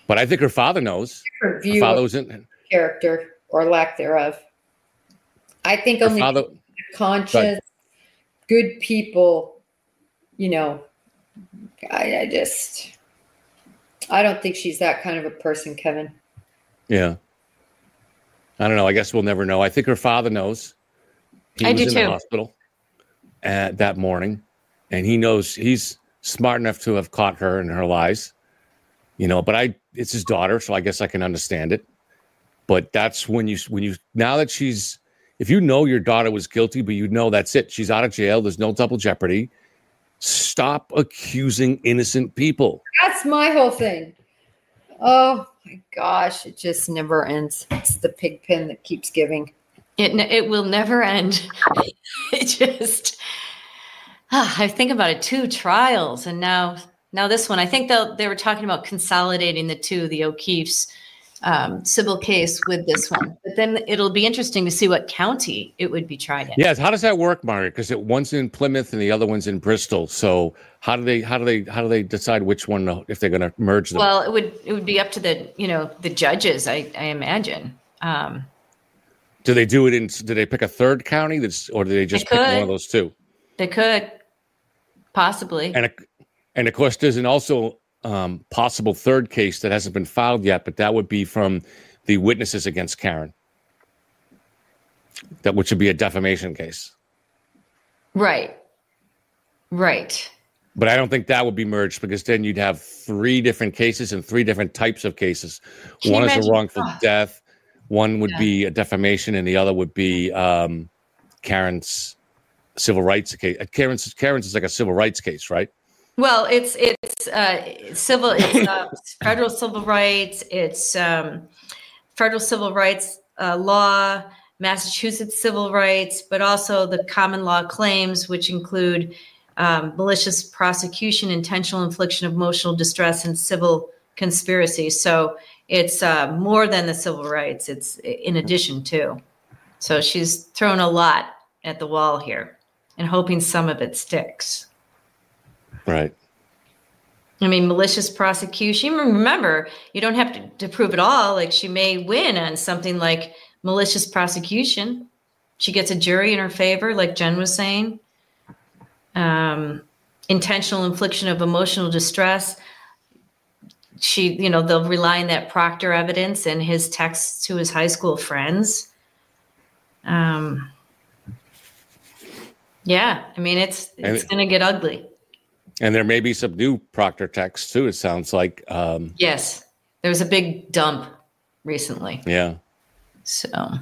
But I think her father knows.
Different
Her
view
father
of
was in.
character or lack thereof. I think
Her
only
father.
conscious, good people, you know, I, I just, I don't think she's that kind of a person, Kevin.
Yeah. I don't know. I guess we'll never know. I think her father knows. He
I
was
do
in
too.
the hospital at that morning, and he knows he's smart enough to have caught her in her lies. You know, but I it's his daughter, so I guess I can understand it. But that's when you when you now that she's if you know your daughter was guilty, but you know that's it. She's out of jail. There's no double jeopardy. Stop accusing innocent people.
That's my whole thing. Oh my gosh, it just never ends. It's the pig pen that keeps giving.
It ne- it will never end. It just, ah, I think about it. Two trials, and now now this one. I think they they were talking about consolidating the two, the O'Keefe's um, civil case with this one. But then it'll be interesting to see what county it would be tried in.
Yes. How does that work, Margaret? Because one's in Plymouth and the other one's in Bristol. So how do they how do they how do they decide which one if they're going to merge them?
Well, it would it would be up to the you know the judges. I I imagine. Um,
do they do it in? Do they pick a third county that's, or do they just
They
pick one
could.
of those two?
they could possibly.
And and of course, there's an also um, possible third case that hasn't been filed yet, but that would be from the witnesses against Karen. That which would be a defamation case.
Right. Right.
But I don't think that would be merged because then you'd have three different cases and three different types of cases.
Can you
One is a
imagine-
wrongful
oh.
death. One would
Yeah.
be a defamation, and the other would be um, Karen's civil rights case. Uh, Karen's Karen's is like a civil rights case, right?
Well, it's it's uh, civil, it's uh, federal civil rights, it's um, federal civil rights uh, law, Massachusetts civil rights, but also the common law claims, which include um, malicious prosecution, intentional infliction of emotional distress, and civil conspiracy. So it's uh, more than the civil rights. It's in addition to. So she's thrown a lot at the wall here and hoping some of it sticks.
Right.
I mean, malicious prosecution. Remember, you don't have to, to prove it all. Like she may win on something like malicious prosecution. She gets a jury in her favor, like Jen was saying. Um, intentional infliction of emotional distress. She, you know, they'll rely on that Proctor evidence and his texts to his high school friends. Um, yeah, I mean, it's it's
And-
going to get ugly.
And there may be some new Proctor texts too. It sounds like. Um,
Yes, there was a big dump recently.
yeah.
So,
All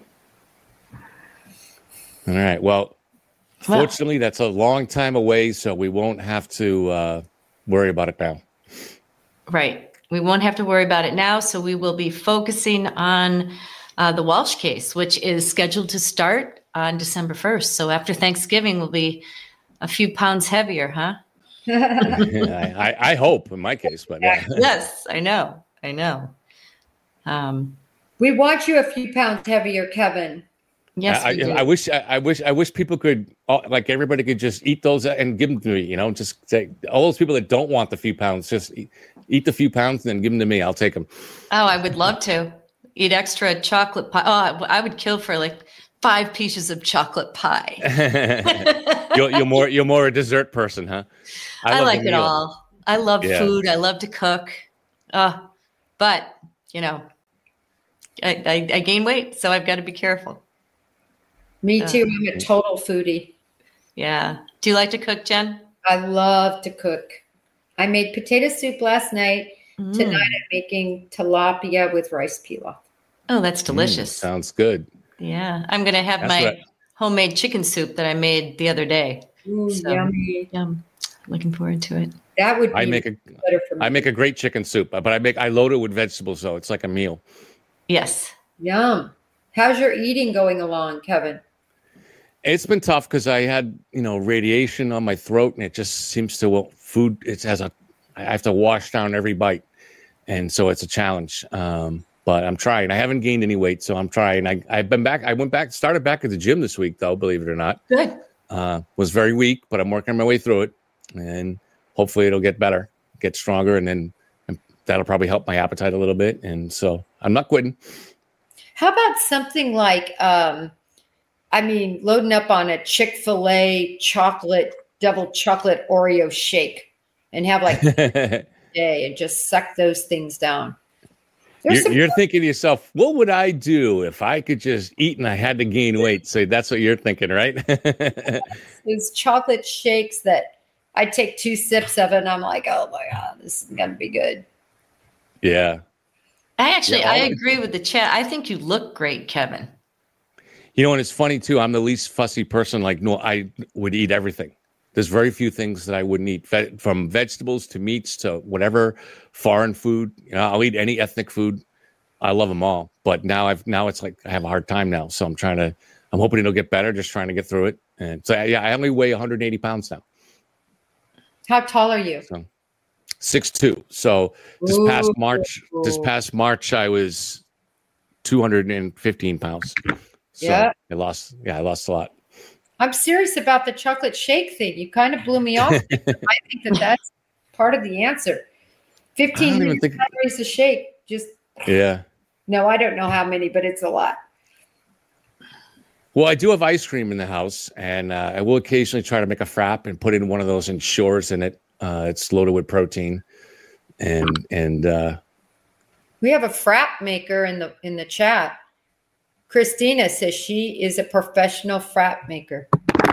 right. Well,
Well-
fortunately, that's a long time away, so we won't have to uh, worry about it now.
right. We won't have to worry about it now. So we will be focusing on uh, the Walsh case, which is scheduled to start on December first. So after Thanksgiving, we'll be a few pounds heavier, huh?
I, I, I hope in my case, but yeah.
Yes, I know. I know. Um,
We want you a few pounds heavier, Kevin.
yes,
I,
we do.
I, I wish I, I wish I wish people could uh, like everybody could just eat those and give them to me. You know, just say all those people that don't want the few pounds, just eat, eat the few pounds and then give them to me. I'll take them.
Oh, I would love to eat extra chocolate pie. Oh, I I would kill for like five pieces of chocolate pie.
you're, you're more you're more a dessert person, huh?
I,
love
like
the
it
meal.
all. I love
Yeah.
food. I love to cook. Uh, but, you know, I, I, I gain weight, so I've got to be careful.
Me
Uh,
too. I'm a total foodie.
Yeah. Do you like to cook, Jen?
I love to cook. I made potato soup last night.
Mm.
Tonight I'm making tilapia with rice pilaf.
Oh, that's
Mm,
delicious.
sounds good.
Yeah. I'm going to have
That's
my
right.
homemade chicken soup that I made the other day.
Ooh,
So-
yummy.
Yum. Looking forward to it.
That would be
I make a
better for me.
I make a great chicken soup, but I make I load it with vegetables, so it's like a meal.
Yes.
Yum. How's your eating going along, Kevin?
It's been tough because I had, you know, radiation on my throat, and it just seems to well, food. It has a, I have to wash down every bite, and so it's a challenge. Um, but I'm trying. I haven't gained any weight, so I'm trying. I, I've been back. I went back, started back at the gym this week, though. Believe it or not,
Good.
uh, was very weak, but I'm working my way through it, and hopefully it'll get better, get stronger, and then that'll probably help my appetite a little bit. And so I'm not quitting.
How about something like, um, I mean, loading up on a Chick-fil-A chocolate, double chocolate Oreo shake and have like a day and just suck those things down. There's
You're,
some-
you're thinking to yourself, what would I do if I could just eat and I had to gain weight? So that's what you're thinking, right?
Those chocolate shakes that I take two sips of it and I'm like, oh my God, this is going to be good.
Yeah.
I actually,
Yeah,
I
all-
agree with the chat. I think you look great, Kevin.
You know, and it's funny too. I'm the least fussy person. Like, no, I would eat everything. There's very few things that I wouldn't eat, Ve- from vegetables to meats to whatever foreign food. You know, I'll eat any ethnic food. I love them all. But now I've now it's like I have a hard time now. So I'm trying to. I'm hoping it'll get better. Just trying to get through it. And so yeah, I only weigh one hundred eighty pounds now.
How tall are you?
So six two. So this past March, this
Ooh.
past March, I was two hundred fifteen pounds. So
Yeah.
I lost. Yeah, I lost a lot.
I'm serious about the chocolate shake thing. You kind of blew me off. I think that that's part of the answer. fifteen
I don't even
hundred
think-
calories a shake. Just
Yeah.
no, I don't know how many, but it's a lot.
Well, I do have ice cream in the house, and uh, I will occasionally try to make a frap and put in one of those Ensures in it. Uh, it's loaded with protein, and and uh,
We have a frap maker in the in the chat. Christina says she is a professional frap maker.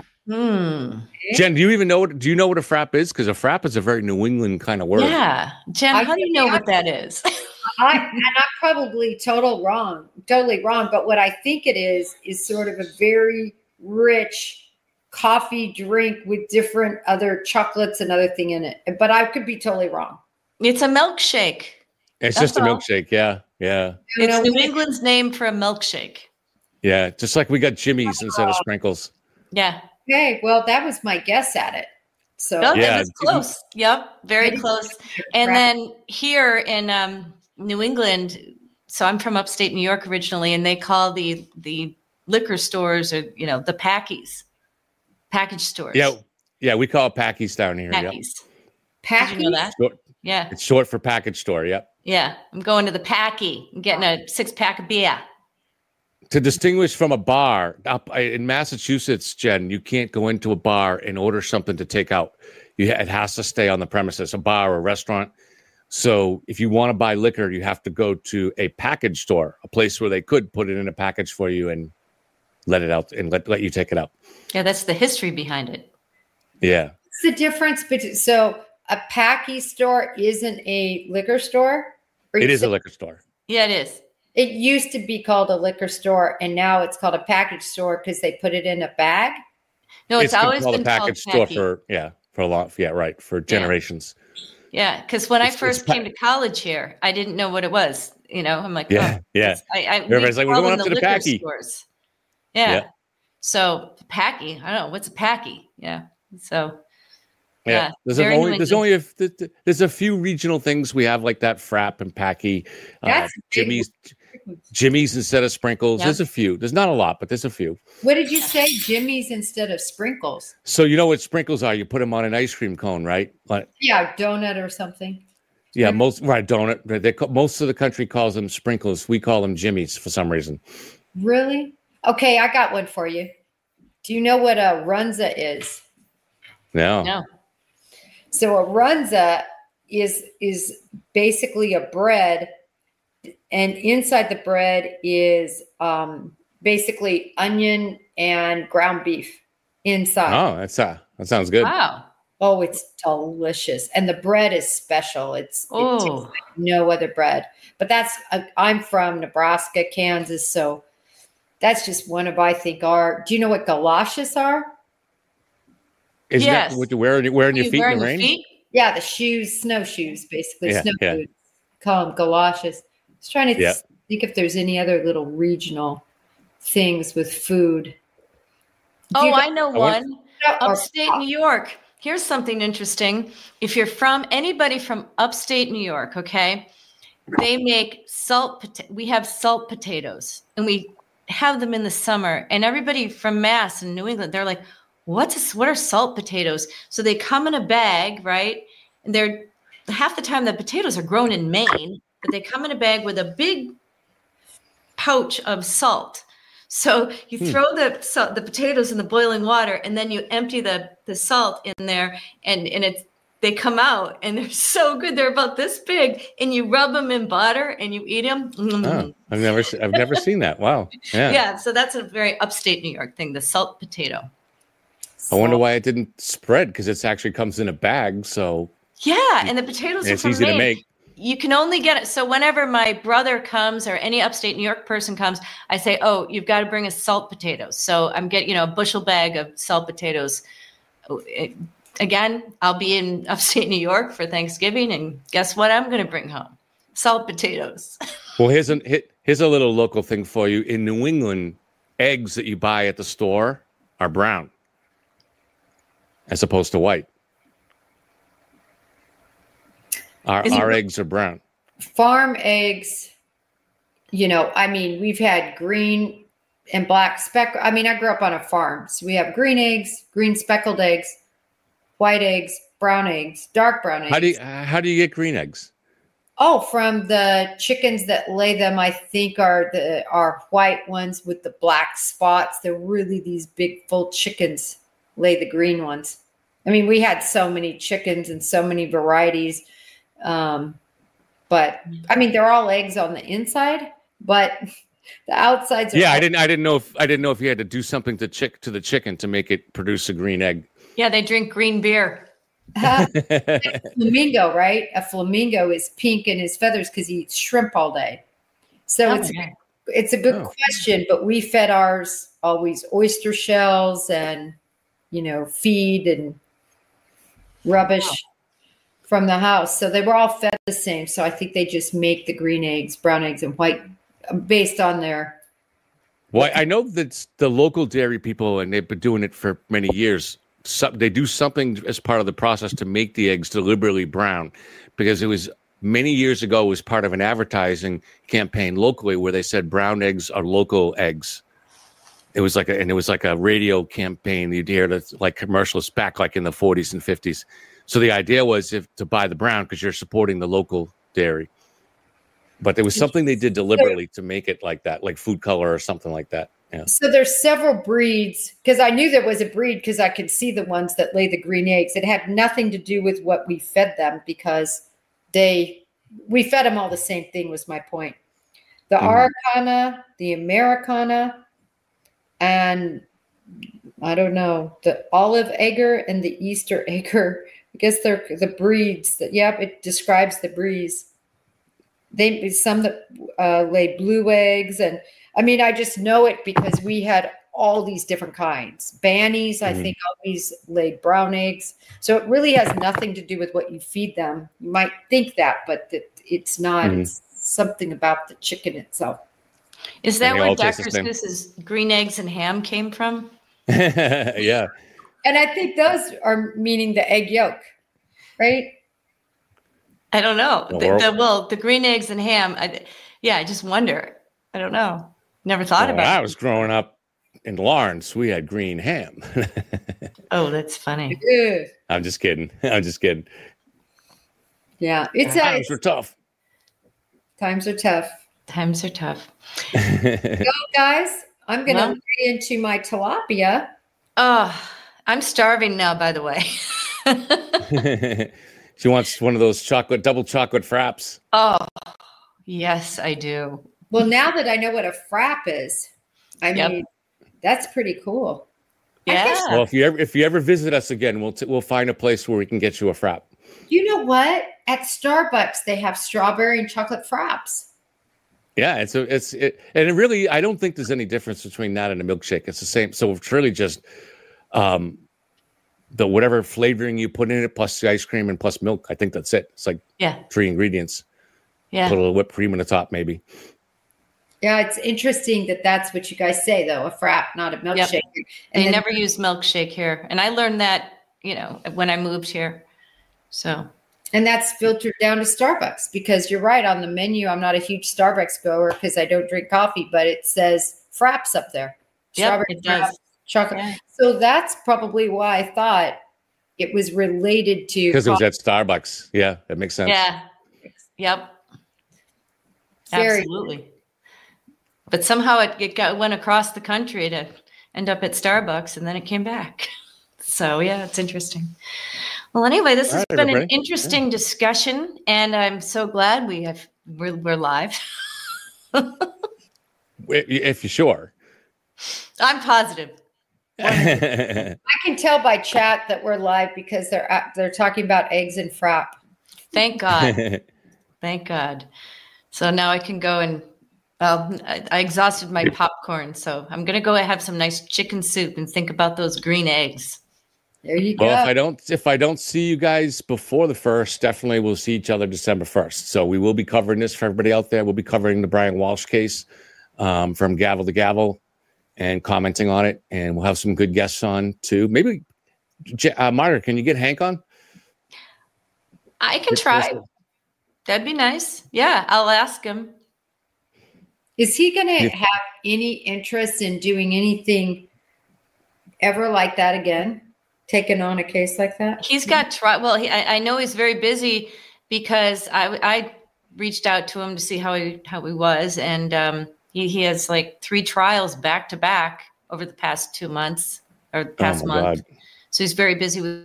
Hmm.
Jen, do you even know what do you know what a frap is? Because a frap is a very New England kind of word.
Yeah. Jen,
I
how do you
think
know
the
what that is?
I and I'm probably total wrong, totally wrong. But what I think it is is sort of a very rich coffee drink with different other chocolates and other thing in it. But I could be totally wrong.
It's a milkshake.
It's
That's
just a
all.
milkshake. Yeah, yeah,
You
It's
know,
New England's name for a milkshake.
yeah. Just like we got Jimmy's instead of sprinkles.
Yeah.
Okay, well, that was my guess at it. So
No,
Yeah.
that was close. Yep. Very
Maybe-
close. And then here in um, New England, so I'm from upstate New York originally, and they call the the liquor stores, or you know, the packies, package stores.
Yeah, yeah. We call it Packies down here. Yep.
Packies.
Packy,
Did you know that?
Short-
Yeah.
It's short for package store. Yep.
Yeah. I'm going to the packy. I'm getting a six pack of beer.
To distinguish from a bar up I- in Massachusetts, Jen, you can't go into a bar and order something to take out. You it has to stay on the premises, a bar or a restaurant. So if you want to buy liquor, you have to go to a package store, a place where they could put it in a package for you and let it out and let, let you take it out.
Yeah, that's the history behind it.
Yeah.
what's the difference between so a packy store isn't a liquor store? Or
It
you
is a
say-
liquor store.
Yeah, it is.
It used to be called a liquor store, and now it's called a package store because they put it in a bag.
No, it's,
been
always
called
been
a package
called
store
packy.
for yeah, for a lot yeah, right, for generations.
Yeah, because when I
It's- it's
first
pa-
came to college here, I didn't know what it was. You know, I'm like,
Yeah,
oh,
yeah.
it's- I, I,
Everybody's like, we're
call
going
them
up to the
liquor
packy.
stores. Yeah.
Yeah.
So packy, I don't know what's a packy. Yeah. So
Yeah,
Yeah,
there's a,
very
only
New
there's only a, th- th- there's a few regional things we have like that frap and packy, uh,
That's big.
Jimmy's, Jimmy's instead of sprinkles.
Yeah.
There's a few. There's not a lot, but there's a few.
What did you say? Jimmy's instead of sprinkles?
So you know what sprinkles are? You put them on an ice cream cone, right? Like,
Yeah, donut or something.
yeah, most right donut. They ca- most of the country calls them sprinkles. We call them Jimmy's for some reason.
Really? Okay, I got one for you. Do you know what a runza is?
No,
no.
So a runza is is basically a bread, and inside the bread is um, basically onion and ground beef inside.
oh, that's uh, that sounds good.
Wow.
Oh, it's delicious, and the bread is special. It's it tastes
Oh,
like no other bread. But that's uh, I'm from Nebraska, Kansas, so that's just one of I think our. Do you know what galoshes are?
Isn't
yes.
that what you wear wearing your
you
feet
wearing
in the
your
rain?
feet?
Yeah, the shoes, snowshoes, basically
Yeah,
snow
yeah.
boots. Call them galoshes. I was trying to
Yeah.
think if there's any other little regional things with food. Do
Oh,
you
I know
I went-
one.
got- or-
Upstate New York. Here's something interesting. If you're from anybody from upstate New York, okay, they make salt. Pota- we have salt potatoes, and we have them in the summer. And everybody from Mass and New England, they're like, "What's this? What are salt potatoes?" So they come in a bag, right? And they're half the time the potatoes are grown in Maine, but they come in a bag with a big pouch of salt. So you
Hmm.
throw the salt, the potatoes in the boiling water, and then you empty the, the salt in there, and, and it's, they come out and they're so good. They're about this big, and you rub them in butter and you eat them. Mm.
Oh, I've never, se- I've never seen that. Wow. Yeah.
Yeah. So that's a very upstate New York thing, the salt potato.
I wonder why it didn't spread, because it actually comes in a bag. So
Yeah. And the potatoes
and
are
it's
from
easy
Maine.
to make.
You can only get it. So whenever my brother comes or any upstate New York person comes, I say, oh, you've got to bring us salt potatoes. So I'm getting, you know, a bushel bag of salt potatoes. It, again, I'll be in upstate New York for Thanksgiving, and guess what I'm going to bring home? Salt potatoes.
Well, here's a, here's a little local thing for you. In New England, eggs that you buy at the store are brown as opposed to white. Our,
Is it-
our eggs are brown.
Farm eggs, you know, I mean, we've had green and black speck. I mean, I grew up on a farm. So we have green eggs, green speckled eggs, white eggs, brown eggs, dark brown eggs.
How do you, how do you get green eggs?
Oh, from the chickens that lay them, I think are the are white ones with the black spots. They're really these big full chickens lay the green ones. I mean, we had so many chickens and so many varieties. Um, but I mean, they're all eggs on the inside, but the outsides are
Yeah,
all-
I didn't. I didn't know if I didn't know if you had to do something to chick to the chicken to make it produce a green egg.
Yeah, they drink green beer.
flamingo, right? A flamingo is pink in his feathers because he eats shrimp all day. So
Oh,
it's
my God.
it's a good
Oh.
question, but we fed ours always oyster shells and you know feed and rubbish
Wow.
from the house. So they were all fed the same. So I think they just make the green eggs, brown eggs, and white based on their.
Well, I know that the local dairy people, and they've been doing it for many years. So they do something as part of the process to make the eggs deliberately brown, because it was many years ago. It was part of an advertising campaign locally where they said brown eggs are local eggs. It was like a, and it was like a radio campaign. You'd hear the like commercials back like in the forties and fifties. So the idea was if to buy the brown because you're supporting the local dairy. But there was something they did deliberately to make it like that, like food color or something like that. Yeah.
So there's several breeds because I knew there was a breed because I could see the ones that lay the green eggs. It had nothing to do with what we fed them because they we fed them all the same thing was my point. The
Mhm.
Araucana, the Americana, and I don't know, the olive egger and the Easter egger. I guess they're the breeds that, yep, it describes the breeds. They some that uh, lay blue eggs, and I mean, I just know it because we had all these different kinds. Bannies, I
Mhm.
think, always laid brown eggs. So it really has nothing to do with what you feed them. You might think that, but that it's not.
Mhm.
It's something about the chicken itself.
Is that
they
where
all taste
Doctor
the same.
Seuss's green eggs and ham came from?
Yeah.
And I think those are meaning the egg yolk, right?
I don't know. The,
Or-
the, well, the green eggs and ham. I, yeah, I just wonder. I don't know. Never thought
When
about
I
it.
was growing up in Lawrence, we had green ham.
Oh, that's funny.
Ugh.
I'm just kidding. I'm just kidding.
Yeah, it's, uh,
Times
it's
were tough.
times are tough.
Times are tough.
Go, guys. I'm going to
Well-
lay into my tilapia.
Oh, I'm starving now, by the way.
She wants one of those chocolate, double chocolate fraps.
Oh, yes, I do.
Well, now that I know what a frap is, I
Yep.
mean, that's pretty cool. I
Yeah.
guess-
Well, if you ever if you ever visit us again, we'll t- we'll find a place where we can get you a frap.
You know what? At Starbucks, they have strawberry and chocolate fraps.
Yeah, it's a, it's it, and it really I don't think there's any difference between that and a milkshake. It's the same. So it's really just um the whatever flavoring you put in it plus the ice cream and plus milk. I think that's it. It's like
Yeah.
three ingredients.
Yeah.
Put a little whipped cream on the top, maybe.
Yeah, it's interesting that that's what you guys say, though, a frap, not a milkshake.
They
And then-
never use milkshake here. And I learned that, you know, when I moved here. So,
And that's filtered down to Starbucks because you're right on the menu. I'm not a huge Starbucks goer because I don't drink coffee, but it says fraps up there.
Yep,
Strawberry
it does.
fraps, chocolate.
Yeah.
So that's probably why I thought it was related to
because it was at Starbucks. Yeah, that makes sense.
Yeah. Yep.
Very
Absolutely. But somehow it, it got went across the country to end up at Starbucks, and then it came back. So yeah, it's interesting. Well, anyway, this
All
has
right,
been
everybody.
an interesting yeah. discussion, and I'm so glad we have we're, we're live.
If you're sure.
I'm positive.
I can tell by chat that we're live because they're at, they're talking about eggs and frap.
Thank God. Thank God. So now I can go and well, I, I exhausted my popcorn, so I'm gonna go and have some nice chicken soup and think about those green eggs.
There you go.
Well, if I don't if I don't see you guys before the first, definitely we'll see each other December first. So we will be covering this for everybody out there. We'll be covering the Brian Walsh case um, from gavel to gavel and commenting on it, and we'll have some good guests on too. Maybe, uh, Margaret, can you get Hank on?
I can try. That'd be nice. Yeah, I'll ask him.
Is he going to
Yeah.
have any interest in doing anything ever like that again? Taking on a case like that?
He's got try. Well, he, I, I know he's very busy because I, I reached out to him to see how he how he was, and um, he he has like three trials back to back over the past two months or past
Oh, my
month.
God.
So he's very busy with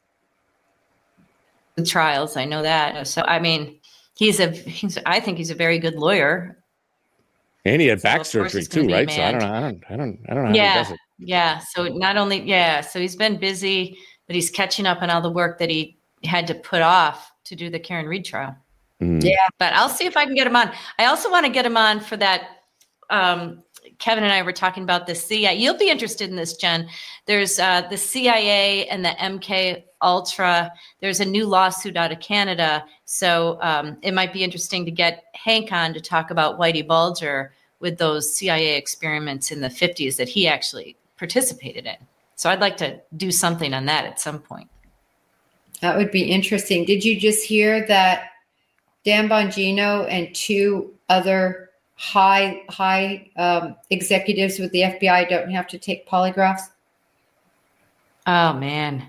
the trials. I know that. So I mean, he's a he's. I think he's a very good lawyer.
And he had
So,
back
of course,
surgery
it's gonna
too,
be
right? So I
mad.
don't know. I don't. I don't. I don't know how he
Yeah,
does it.
yeah. So not only yeah, so he's been busy, but he's catching up on all the work that he had to put off to do the Karen Reed trial.
Mm.
Yeah.
But I'll see if I can get him on. I also want to get him on for that. Um, Kevin and I were talking about the C I A. You'll be interested in this, Jen. There's uh, the C I A and the M K Ultra. There's a new lawsuit out of Canada. So um, it might be interesting to get Hank on to talk about Whitey Bulger with those C I A experiments in the fifties that he actually participated in. So I'd like to do something on that at some point.
That would be interesting. Did you just hear that Dan Bongino and two other high high um, executives with the F B I don't have to take polygraphs?
Oh, man.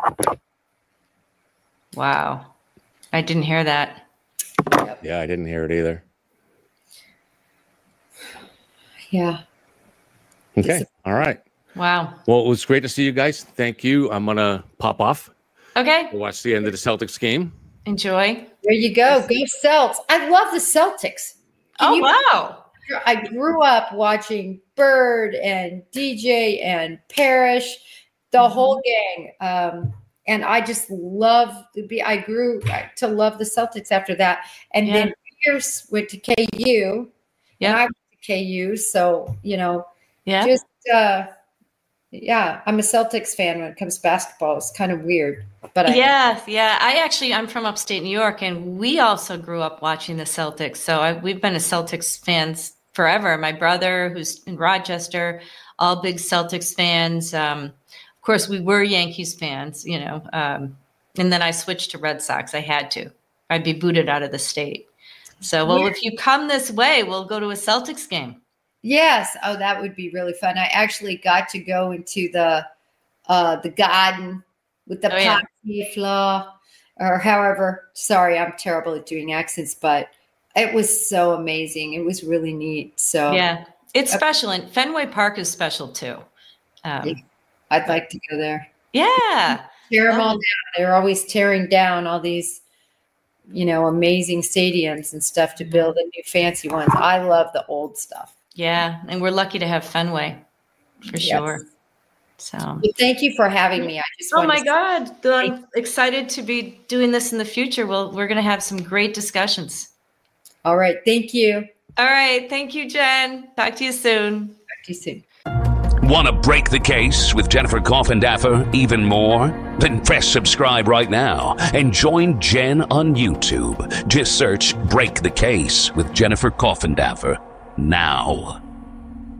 Wow. I didn't hear that.
Yeah, I didn't hear it either.
Yeah.
Okay. All right.
Wow.
Well, it was great to see you guys. Thank you. I'm gonna pop off.
Okay.
We'll watch the end of the Celtics game.
Enjoy.
There you go. Go Celts. I love the Celtics. Can
Oh,
you-
wow.
I grew up watching Bird and D J and Parrish, the
Mhm.
whole gang. Um, and I just love to be, I grew to love the Celtics after that. And
Yeah.
then Pierce went to K U.
Yeah.
And I went to K U. So, you know,
Yeah.
just, uh, yeah, I'm a Celtics fan when it comes to basketball. It's kind of weird. But I,
Yeah, yeah. I actually, I'm from upstate New York, and we also grew up watching the Celtics. So I, we've been a Celtics fans forever. My brother, who's in Rochester, all big Celtics fans. Um, of course, we were Yankees fans, you know. Um, and then I switched to Red Sox. I had to. I'd be booted out of the state. So, well,
Yeah.
if you come this way, we'll go to a Celtics game.
yes. Oh, that would be really fun. I actually got to go into the, uh, the garden with the
Oh, yeah.
party floor, or however. Sorry, I'm terrible at doing accents, but it was so amazing. It was really neat. So
Yeah, it's special. And Fenway Park is special, too. Um,
Yeah. I'd like to go there.
yeah.
Tear them
Oh.
all down. They're always tearing down all these, you know, amazing stadiums and stuff to build the new fancy ones. I love the old stuff.
Yeah, and we're lucky to have Fenway for
Yes.
sure. So,
Well, thank you for having me. I just
oh
wanted
my
to-
God, I'm excited to be doing this in the future. Well, we're going to have some great discussions.
All right. Thank you.
All right, thank you, Jen. Talk to you soon.
Talk to you soon.
Want to break the case with Jennifer Coffindaffer even more? Then press subscribe right now and join Jen on YouTube. Just search Break the Case with Jennifer Coffindaffer now.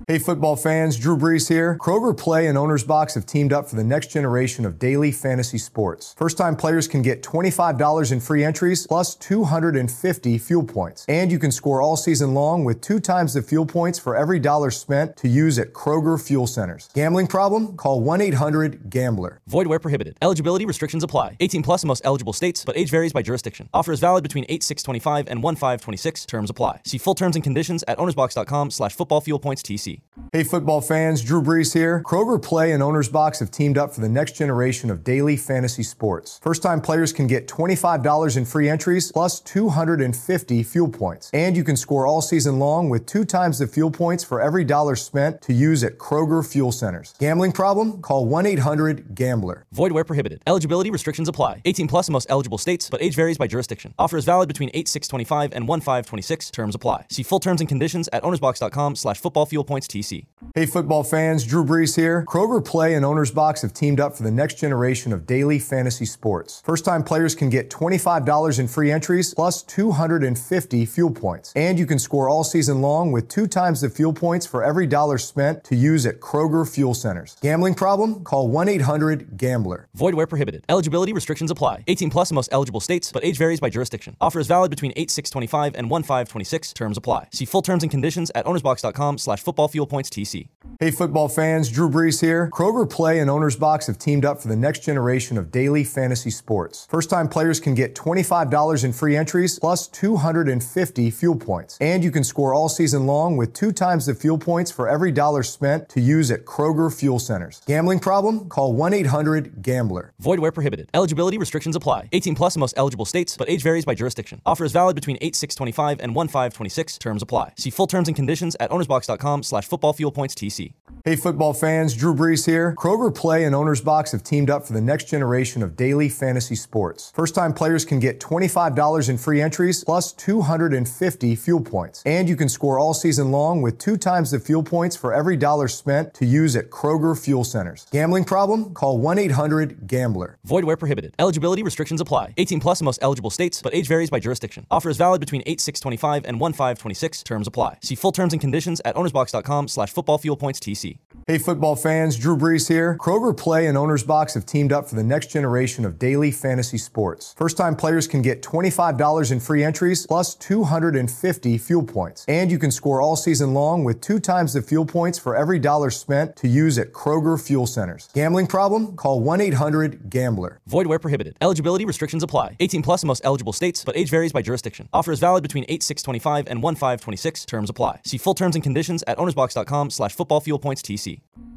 Hey football fans, Drew Brees here. Kroger Play and Owner's Box have teamed up for the next generation of daily fantasy sports. First-time players can get twenty-five dollars in free entries plus two hundred fifty fuel points. And you can score all season long with two times the fuel points for every dollar spent to use at Kroger Fuel Centers. Gambling problem? Call one eight hundred gambler.
Void where prohibited. Eligibility restrictions apply. eighteen plus in most eligible states, but age varies by jurisdiction. Offer is valid between eight six twenty-five and one five twenty-six. Terms apply. See full terms and conditions at ownersbox.com slash football fuel points TC.
Hey football fans, Drew Brees here. Kroger Play and Owner's Box have teamed up for the next generation of daily fantasy sports. First-time players can get twenty-five dollars in free entries plus two hundred fifty fuel points. And you can score all season long with two times the fuel points for every dollar spent to use at Kroger Fuel Centers. Gambling problem? Call one eight hundred gambler.
Void where prohibited. Eligibility restrictions apply. eighteen plus in most eligible states, but age varies by jurisdiction. Offer is valid between eight six twenty-five and one five twenty-six. Terms apply. See full terms and conditions at ownersbox.com slash football fuel points TC.
Hey football fans, Drew Brees here. Kroger Play and Owner's Box have teamed up for the next generation of daily fantasy sports. First-time players can get twenty-five dollars in free entries plus two hundred fifty fuel points. And you can score all season long with two times the fuel points for every dollar spent to use at Kroger Fuel Centers. Gambling problem? Call one eight hundred gambler.
Void where prohibited. Eligibility restrictions apply. eighteen plus in most eligible states, but age varies by jurisdiction. Offer is valid between eight six twenty-five and one five twenty-six. Terms apply. See full terms and conditions at ownersbox.com slash football fuel points TC.
Hey football fans, Drew Brees here. Kroger Play and Owner's Box have teamed up for the next generation of daily fantasy sports. First-time players can get twenty-five dollars in free entries plus two hundred fifty fuel points. And you can score all season long with two times the fuel points for every dollar spent to use at Kroger Fuel Centers. Gambling problem? Call one eight hundred gambler.
Void where prohibited. Eligibility restrictions apply. eighteen plus in most eligible states, but age varies by jurisdiction. Offer is valid between eight six twenty-five and one five twenty-six. Terms apply. See full terms and conditions at ownersbox.com slash football fuel points TC.
Hey football fans, Drew Brees here. Kroger Play and Owner's Box have teamed up for the next generation of daily fantasy sports. First-time players can get twenty-five dollars in free entries plus two hundred fifty fuel points. And you can score all season long with two times the fuel points for every dollar spent to use at Kroger Fuel Centers. Gambling problem? Call one eight hundred gambler.
Void where prohibited. Eligibility restrictions apply. eighteen plus in most eligible states, but age varies by jurisdiction. Offer is valid between eight six twenty-five and one five twenty-six. Terms apply. See full terms and conditions at ownersbox.com slash football fuel points TC.
Hey football fans, Drew Brees here. Kroger Play and Owner's Box have teamed up for the next generation of daily fantasy sports. First-time players can get twenty-five dollars in free entries plus two hundred fifty fuel points. And you can score all season long with two times the fuel points for every dollar spent to use at Kroger Fuel Centers. Gambling problem? Call one eight hundred gambler.
Void where prohibited. Eligibility restrictions apply. eighteen plus in most eligible states, but age varies by jurisdiction. Offer is valid between eight six twenty-five and one five twenty-six. Terms apply. See full terms and conditions at ownersbox.com slash football fuel points TC.